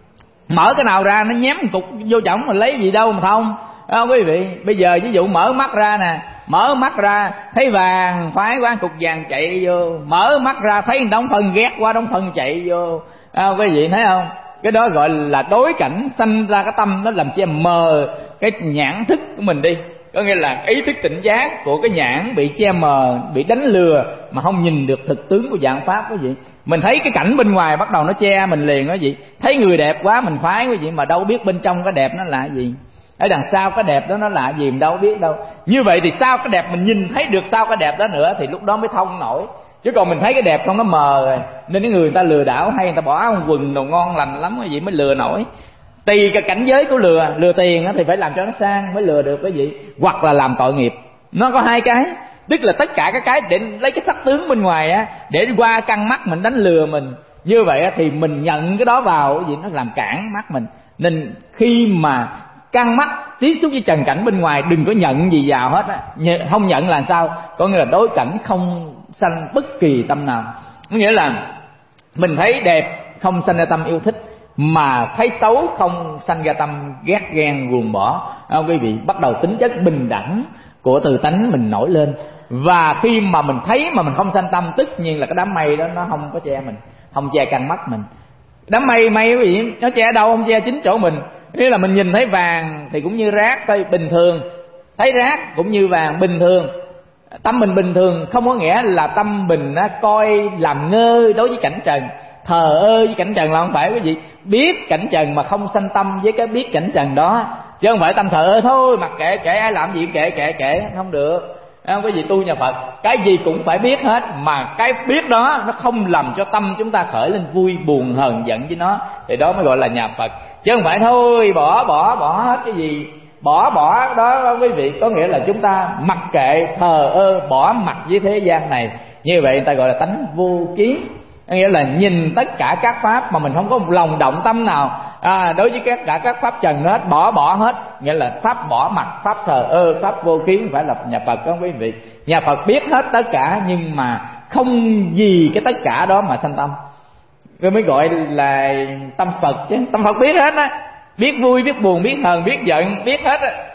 Mở cái nào ra nó nhém cục vô chổng, mình lấy gì đâu mà thông đó quý vị. Bây giờ ví dụ mở mắt ra nè, mở mắt ra thấy vàng phái quá, cục vàng chạy vô. Mở mắt ra thấy đống phân ghét quá, đống phân chạy vô à, quý vị thấy không? Cái đó gọi là đối cảnh sanh ra cái tâm, nó làm che mờ cái nhãn thức của mình đi. Có nghĩa là ý thức tỉnh giác của cái nhãn bị che mờ, bị đánh lừa mà không nhìn được thực tướng của dạng pháp quý vị. Mình thấy cái cảnh bên ngoài bắt đầu nó che mình liền đó gì. Thấy người đẹp quá mình phái quý vị, mà đâu biết bên trong cái đẹp nó là gì. Ở đằng sau cái đẹp đó nó là gì mình đâu biết đâu. Như vậy thì sao cái đẹp mình nhìn thấy được sau cái đẹp đó nữa, thì lúc đó mới thông nổi. Chứ còn mình thấy cái đẹp không nó mờ rồi, nên cái người người ta lừa đảo hay người ta bỏ áo quần đồ ngon lành lắm cái gì mới lừa nổi. Tùy cái cảnh giới của lừa, lừa tiền thì phải làm cho nó sang mới lừa được cái gì, hoặc là làm tội nghiệp. Nó có hai cái, tức là tất cả các cái để lấy cái sắc tướng bên ngoài á, để qua căn mắt mình đánh lừa mình. Như vậy thì mình nhận cái đó vào cái gì, nó làm cản mắt mình. Nên khi mà căn mắt tiếp xúc với trần cảnh bên ngoài, đừng có nhận gì vào hết á. Không nhận là sao? Có nghĩa là đối cảnh không sanh bất kỳ tâm nào. Có nghĩa là mình thấy đẹp không sanh ra tâm yêu thích, mà thấy xấu không sanh ra tâm ghét ghen ruồng bỏ à, quý vị. Bắt đầu tính chất bình đẳng của từ tánh mình nổi lên. Và khi mà mình thấy mà mình không sanh tâm, tất nhiên là cái đám mây đó nó không có che mình, không che căn mắt mình. Đám mây mây quý vị, nó che đâu? Không che chính chỗ mình. Nghĩa là mình nhìn thấy vàng thì cũng như rác thôi, bình thường. Thấy rác cũng như vàng, bình thường. Tâm mình bình thường không có nghĩa là tâm mình á, coi làm ngơ đối với cảnh trần, thờ ơ với cảnh trần là không phải quý vị. Biết cảnh trần mà không sanh tâm với cái biết cảnh trần đó, chứ không phải tâm thờ ơ thôi, mặc kệ, kệ ai làm gì kệ kệ kệ, không được. Không, quý vị tu nhà Phật cái gì cũng phải biết hết, mà cái biết đó nó không làm cho tâm chúng ta khởi lên vui buồn hờn giận với nó, thì đó mới gọi là nhà Phật. Chứ không phải thôi bỏ bỏ bỏ hết cái gì, bỏ bỏ đó quý vị, có nghĩa là chúng ta mặc kệ, thờ ơ, bỏ mặt với thế gian này. Như vậy người ta gọi là tánh vô kiến, nghĩa là nhìn tất cả các pháp mà mình không có một lòng động tâm nào à, đối với tất cả các pháp trần hết, bỏ bỏ hết, nghĩa là pháp bỏ mặt, pháp thờ ơ, pháp vô kiến, phải là nhà Phật đó quý vị. Nhà Phật biết hết tất cả nhưng mà không vì cái tất cả đó mà sanh tâm, rồi mới gọi là tâm Phật chứ. Tâm Phật biết hết á, biết vui biết buồn biết hờn biết giận biết hết á,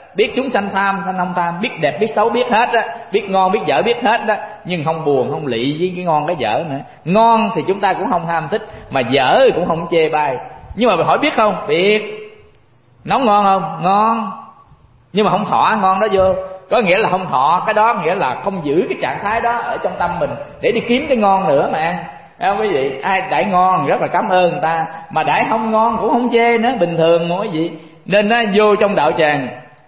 biết chúng sanh tham sanh không tham, biết đẹp biết xấu biết hết á, biết ngon biết dở biết hết đó, nhưng không buồn không lị với cái ngon cái dở nữa. Ngon thì chúng ta cũng không ham thích, mà dở thì cũng không chê bai. Nhưng mà hỏi biết không? Biết. Nấu ngon không? Ngon. Nhưng mà không thọ ngon đó vô. Có nghĩa là không thọ cái đó, nghĩa là không giữ cái trạng thái đó ở trong tâm mình để đi kiếm cái ngon nữa mà ăn. Thấy không quý vị? Ai đãi ngon rất là cảm ơn người ta, mà đãi không ngon cũng không chê nữa, bình thường mà quý vị. Nên nó vô trong đạo tràng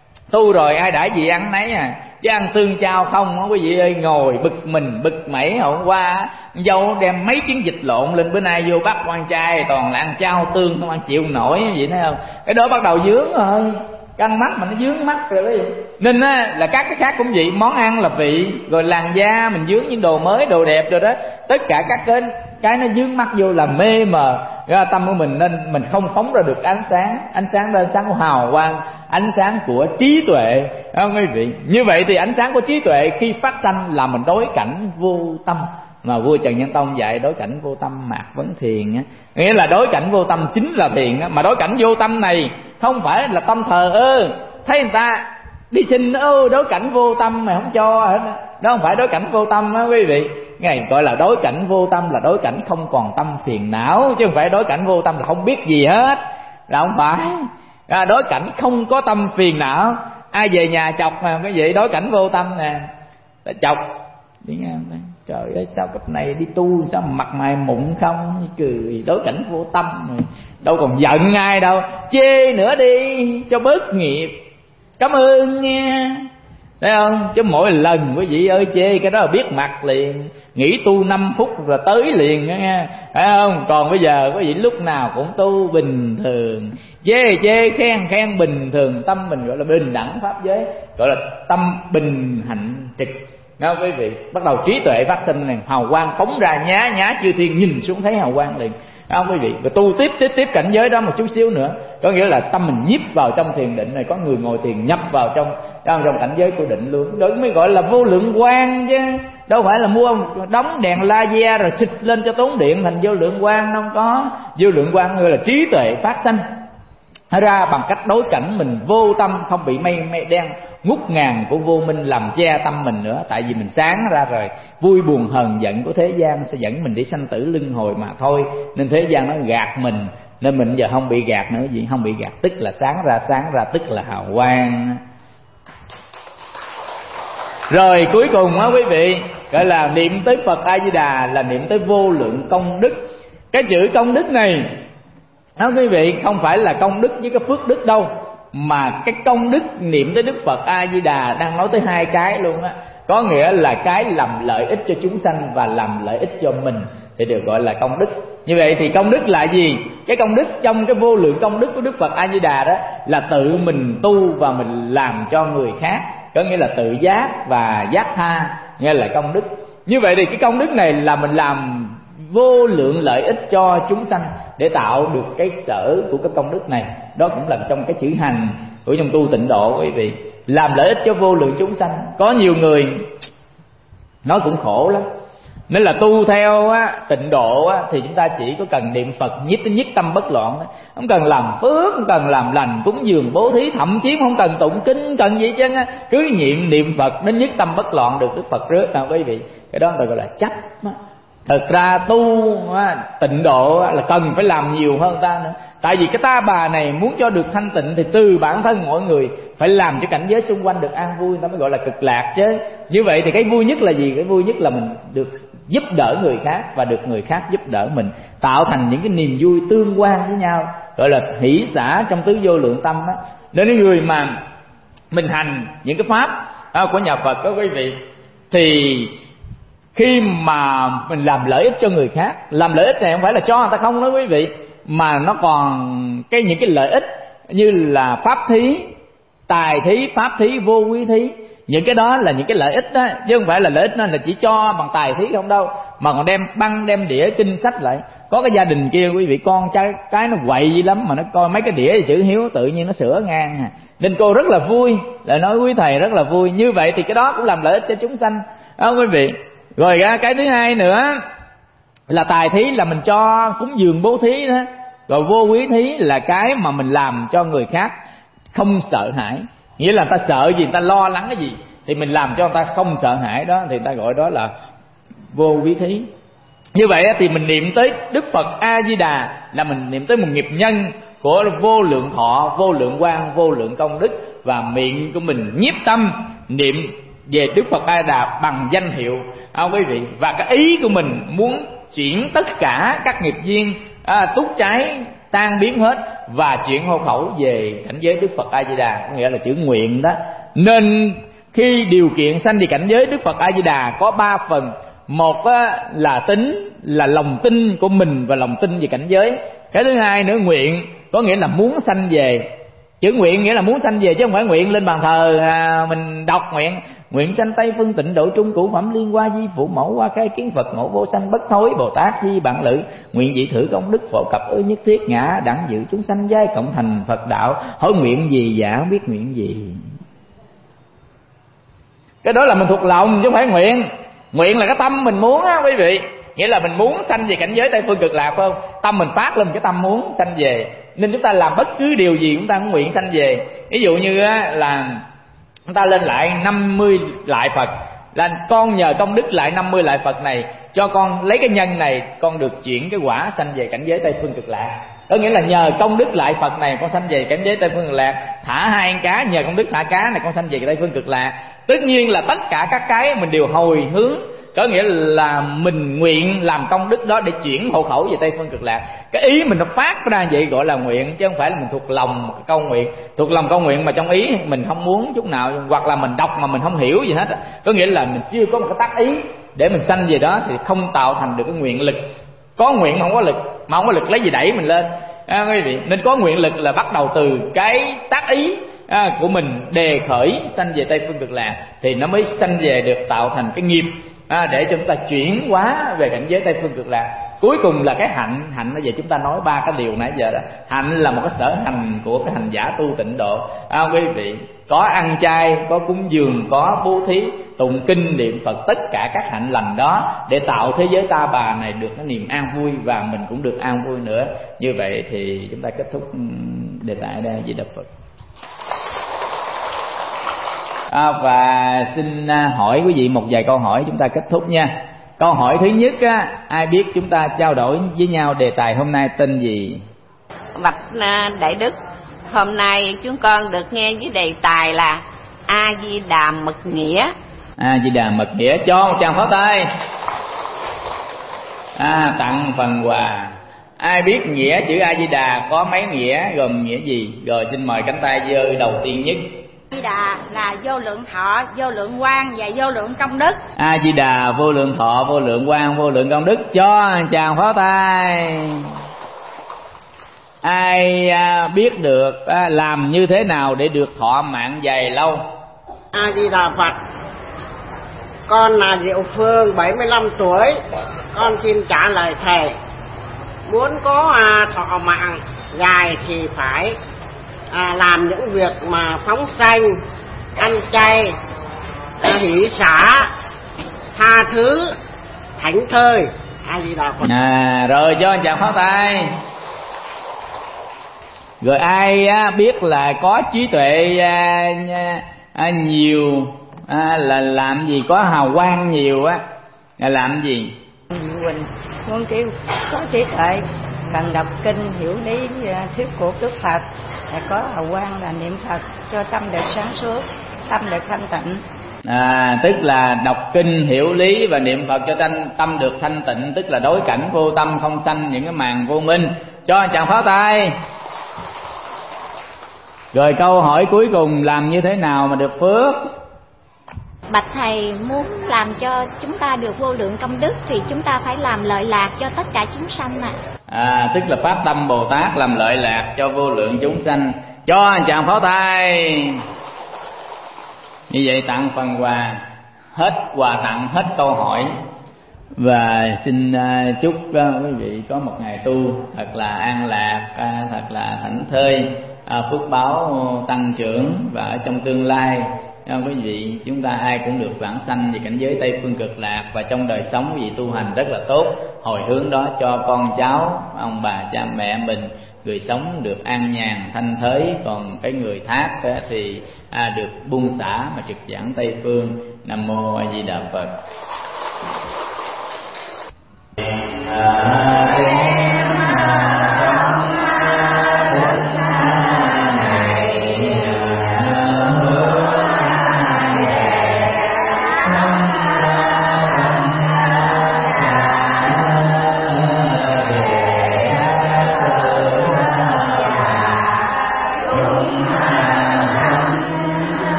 tu rồi ai đãi gì ăn nấy à, chứ ăn tương chao không á quý vị ơi. Ngồi bực mình bực mẩy. Hôm qua dâu đem mấy trứng vịt lộn lên, bữa nay vô bắt quan trai toàn là ăn chao tương, không ăn chịu nổi vậy thấy không? Cái đó bắt đầu dướng rồi, căng mắt mà nó dướng mắt rồi quý vị. Nên á là các cái khác cũng vậy, món ăn là vị, rồi làn da mình dướng những đồ mới đồ đẹp rồi đó, tất cả các cái cái nó dướng mắt vô là mê mờ ra tâm của mình. Nên mình không phóng ra được ánh sáng, ánh sáng đó ánh sáng của hào quang, ánh sáng của trí tuệ, không quý vị? Như vậy thì ánh sáng của trí tuệ khi phát sanh là mình đối cảnh vô tâm, mà vua Trần Nhân Tông dạy đối cảnh vô tâm mạt vấn thiền á, nghĩa là đối cảnh vô tâm chính là thiền á. Mà đối cảnh vô tâm này không phải là tâm thờ ơ, thấy người ta đi xin ơ đối cảnh vô tâm mày không cho hết, đó không phải đối cảnh vô tâm á quý vị. Ngày gọi là đối cảnh vô tâm là đối cảnh không còn tâm phiền não, chứ không phải đối cảnh vô tâm là không biết gì hết, là không phải. À, đối cảnh không có tâm phiền não. Ai về nhà chọc mà cái gì đối cảnh vô tâm nè, chọc đi nghe trời ơi sao cấp này đi tu sao mặt mày mụn không, cười đối cảnh vô tâm rồi. Đâu còn giận ai đâu, chê nữa đi cho bớt nghiệp, cảm ơn nha, thấy không? Chứ mỗi lần quý vị ơi chê cái đó là biết mặt liền, nghỉ tu năm phút rồi tới liền đó nha, phải không? Còn bây giờ quý vị lúc nào cũng tu bình thường, chê chê khen khen bình thường, tâm mình gọi là bình đẳng pháp giới, gọi là tâm bình hạnh trực. Đó quý vị, bắt đầu trí tuệ phát sinh này, hào quang phóng ra nhá nhá chư thiên nhìn xuống thấy hào quang liền. Đó quý vị, và tu tiếp tiếp tiếp cảnh giới đó một chút xíu nữa, có nghĩa là tâm mình nhiếp vào trong thiền định này, có người ngồi thiền nhập vào trong trong, trong cảnh giới của định luôn, đó mới gọi là vô lượng quang chứ. Đâu phải là mua đóng đèn laser rồi xịt lên cho tốn điện thành vô lượng quang, không có. Vô lượng quang gọi là trí tuệ phát sanh ra bằng cách đối cảnh mình vô tâm, không bị mây mây đen ngút ngàn của vô minh làm che tâm mình nữa. Tại vì mình sáng ra rồi, vui buồn hờn giận của thế gian sẽ dẫn mình đi sanh tử luân hồi mà thôi. Nên thế gian nó gạt mình, nên mình giờ không bị gạt nữa gì, không bị gạt tức là sáng ra, sáng ra tức là hào quang. Rồi cuối cùng á quý vị, gọi là niệm tới Phật A Di Đà là niệm tới vô lượng công đức. Cái chữ công đức này đó quý vị, không phải là công đức với cái phước đức đâu, mà cái công đức niệm tới Đức Phật A Di Đà đang nói tới hai cái luôn á. Có nghĩa là cái làm lợi ích cho chúng sanh và làm lợi ích cho mình thì được gọi là công đức. Như vậy thì công đức là gì? Cái công đức trong cái vô lượng công đức của Đức Phật A Di Đà đó là tự mình tu và mình làm cho người khác, có nghĩa là tự giác và giác tha, nghĩa là công đức. Như vậy thì cái công đức này là mình làm vô lượng lợi ích cho chúng sanh để tạo được cái sở của cái công đức này. Đó cũng là trong cái chữ hành của trong tu tịnh độ quý vị, làm lợi ích cho vô lượng chúng sanh. Có nhiều người nói cũng khổ lắm, nên là tu theo á, tịnh độ á, thì chúng ta chỉ có cần niệm Phật nhất nhất tâm bất loạn, không cần làm phước, không cần làm lành cúng dường bố thí, thậm chí không cần tụng kinh, cần gì chứ, cứ niệm niệm Phật đến nhất tâm bất loạn được Đức Phật rước à quý vị. Cái đó gọi là chấp á. Thực ra tu tịnh độ là cần phải làm nhiều hơn ta nữa. Tại vì cái ta bà này muốn cho được thanh tịnh thì từ bản thân mỗi người phải làm cho cảnh giới xung quanh được an vui, ta mới gọi là cực lạc chứ. Như vậy thì cái vui nhất là gì? Cái vui nhất là mình được giúp đỡ người khác và được người khác giúp đỡ mình, tạo thành những cái niềm vui tương quan với nhau, gọi là hỷ xả trong tứ vô lượng tâm đó. Nên những người mà mình hành những cái pháp của nhà Phật đó quý vị, thì khi mà mình làm lợi ích cho người khác, làm lợi ích này không phải là cho người ta không đó quý vị, mà nó còn cái những cái lợi ích như là pháp thí, tài thí, pháp thí, vô quý thí. Những cái đó là những cái lợi ích đó, chứ không phải là lợi ích nó là chỉ cho bằng tài thí không đâu, mà còn đem băng đem đĩa kinh sách lại. Có cái gia đình kia quý vị, con cái, cái nó quậy gì lắm mà nó coi mấy cái đĩa chữ hiếu tự nhiên nó sửa ngang à. Nên cô rất là vui, lại nói quý thầy rất là vui. Như vậy thì cái đó cũng làm lợi ích cho chúng sanh đó quý vị. Rồi cái thứ hai nữa là tài thí, là mình cho cúng dường bố thí đó. Rồi vô quý thí là cái mà mình làm cho người khác không sợ hãi, nghĩa là ta sợ gì, ta lo lắng cái gì thì mình làm cho người ta không sợ hãi đó, thì ta gọi đó là vô vi thí. Như vậy thì mình niệm tới Đức Phật A Di Đà là mình niệm tới một nghiệp nhân của vô lượng thọ, vô lượng quang, vô lượng công đức, và miệng của mình nhiếp tâm niệm về Đức Phật A Di Đà bằng danh hiệu, à, quý vị. Và cái ý của mình muốn chuyển tất cả các nghiệp duyên à, túc trái tan biến hết và chuyển hộ khẩu về cảnh giới Đức Phật A Di Đà, có nghĩa là chữ nguyện đó. Nên khi điều kiện sanh về cảnh giới Đức Phật A Di Đà có ba phần. Một á, là tính, là lòng tin của mình và lòng tin về cảnh giới. Cái thứ hai nữa nguyện, có nghĩa là muốn sanh về. Chữ nguyện nghĩa là muốn sanh về chứ không phải nguyện lên bàn thờ à, mình đọc nguyện. Nguyện sanh Tây Phương Tịnh Độ Trung Cụ Phẩm Liên Hoa Di Phụ Mẫu Hoa Khai Kiến Phật Ngộ Vô Sanh Bất Thối Bồ Tát Di Bản Lự. Nguyện dị thử công đức phổ cập ư nhất thiết ngã đẳng dự chúng sanh giai cộng thành Phật đạo. Hỏi nguyện gì dạ không biết nguyện gì. Cái đó là mình thuộc lòng chứ không phải nguyện. Nguyện là cái tâm mình muốn á quý vị. Nghĩa là mình muốn sanh về cảnh giới Tây Phương Cực Lạc, phải không? Tâm mình phát lên cái tâm muốn sanh về, nên chúng ta làm bất cứ điều gì chúng ta cũng nguyện sanh về. Ví dụ như á, là chúng ta lên lại năm mươi lại Phật, là con nhờ công đức lại năm mươi lại Phật này, cho con lấy cái nhân này, con được chuyển cái quả sanh về cảnh giới Tây Phương Cực Lạc. Có nghĩa là nhờ công đức lại Phật này con sanh về cảnh giới Tây Phương Cực Lạc. Thả hai con cá, nhờ công đức thả cá này con sanh về Tây Phương Cực Lạc. Tất nhiên là tất cả các cái mình đều hồi hướng, có nghĩa là mình nguyện làm công đức đó để chuyển hộ khẩu về Tây Phương Cực Lạc. Cái ý mình nó phát ra vậy gọi là nguyện, chứ không phải là mình thuộc lòng câu nguyện. Thuộc lòng câu nguyện mà trong ý mình không muốn chút nào, hoặc là mình đọc mà mình không hiểu gì hết, có nghĩa là mình chưa có một cái tác ý để mình sanh về đó, thì không tạo thành được cái nguyện lực. Có nguyện mà không có lực, mà không có lực lấy gì đẩy mình lên à, quý vị. Nên có nguyện lực là bắt đầu từ cái tác ý à, của mình đề khởi sanh về Tây Phương Cực Lạc, thì nó mới sanh về được, tạo thành cái nghiệp à, để cho chúng ta chuyển hóa về cảnh giới Tây Phương Cực Lạc. Cuối cùng là cái hạnh. Hạnh là về chúng ta nói ba cái điều nãy giờ đó. Hạnh là một cái sở hành của cái hành giả tu tịnh độ à, quý vị. Có ăn chay, có cúng dường, có bố thí, tụng kinh, niệm Phật, tất cả các hạnh lành đó để tạo thế giới ta bà này được cái niềm an vui, và mình cũng được an vui nữa. Như vậy thì chúng ta kết thúc đề tài đây. Di Đà Phật. À, và xin hỏi quý vị một vài câu hỏi chúng ta kết thúc nha. Câu hỏi thứ nhất á, ai biết chúng ta trao đổi với nhau đề tài hôm nay tên gì? Bạch Đại Đức, hôm nay chúng con được nghe với đề tài là A Di Đà Mật Nghĩa. A Di Đà Mật Nghĩa, cho một tràng pháo tay. À, tặng phần quà. Ai biết nghĩa chữ A Di Đà có mấy nghĩa, gồm nghĩa gì? Rồi xin mời cánh tay giơ đầu tiên nhất. A Di Đà là vô lượng thọ, vô lượng quang và vô lượng công đức. A Di Đà vô lượng thọ, vô lượng quang, vô lượng công đức, cho chàng pháo tay. Ai à, biết được à, làm như thế nào để được thọ mạng dài lâu? A Di Đà Phật. Con là Diệu Phương, bảy mươi lăm tuổi. Con xin trả lời thầy. Muốn có à, thọ mạng dài thì phải à, làm những việc mà phóng sanh, ăn chay, à, hỷ xả, tha thứ, thảnh thơi. A Di Đà Phật. À, rồi cho anh chàng pháo tay. Rồi ai á, biết là có trí tuệ à, à, nhiều à, là làm gì, có hào quang nhiều á là làm gì? Diệu Quỳnh muốn kêu có trí tuệ, cần đọc kinh hiểu lý thuyết của Đức Phật, là có hào quang là niệm Phật cho tâm được sáng suốt, tâm được thanh tịnh. À, tức là đọc kinh hiểu lý và niệm Phật cho tâm, tâm được thanh tịnh, tức là đối cảnh vô tâm, không sanh những cái màn vô minh. Cho chàng pháo tay. Rồi câu hỏi cuối cùng, làm như thế nào mà được phước? Bạch thầy, muốn làm cho chúng ta được vô lượng công đức thì chúng ta phải làm lợi lạc cho tất cả chúng sanh ạ. À. À, tức là phát tâm Bồ Tát làm lợi lạc cho vô lượng chúng sanh. Cho anh chàng pháo tay. Như vậy tặng phần quà. Hết quà tặng, hết câu hỏi. Và xin chúc quý vị có một ngày tu thật là an lạc, thật là thảnh thơi, phước báo tăng trưởng, và ở trong tương lai quý vị chúng ta ai cũng được vãng sanh về cảnh giới Tây Phương Cực Lạc, và trong đời sống quý vị tu hành rất là tốt, hồi hướng đó cho con cháu, ông bà cha mẹ mình, người sống được an nhàn thanh thới, còn cái người thác á, thì à, được buông xả mà trực giảng Tây phương. Nam mô A Di Đà Phật. À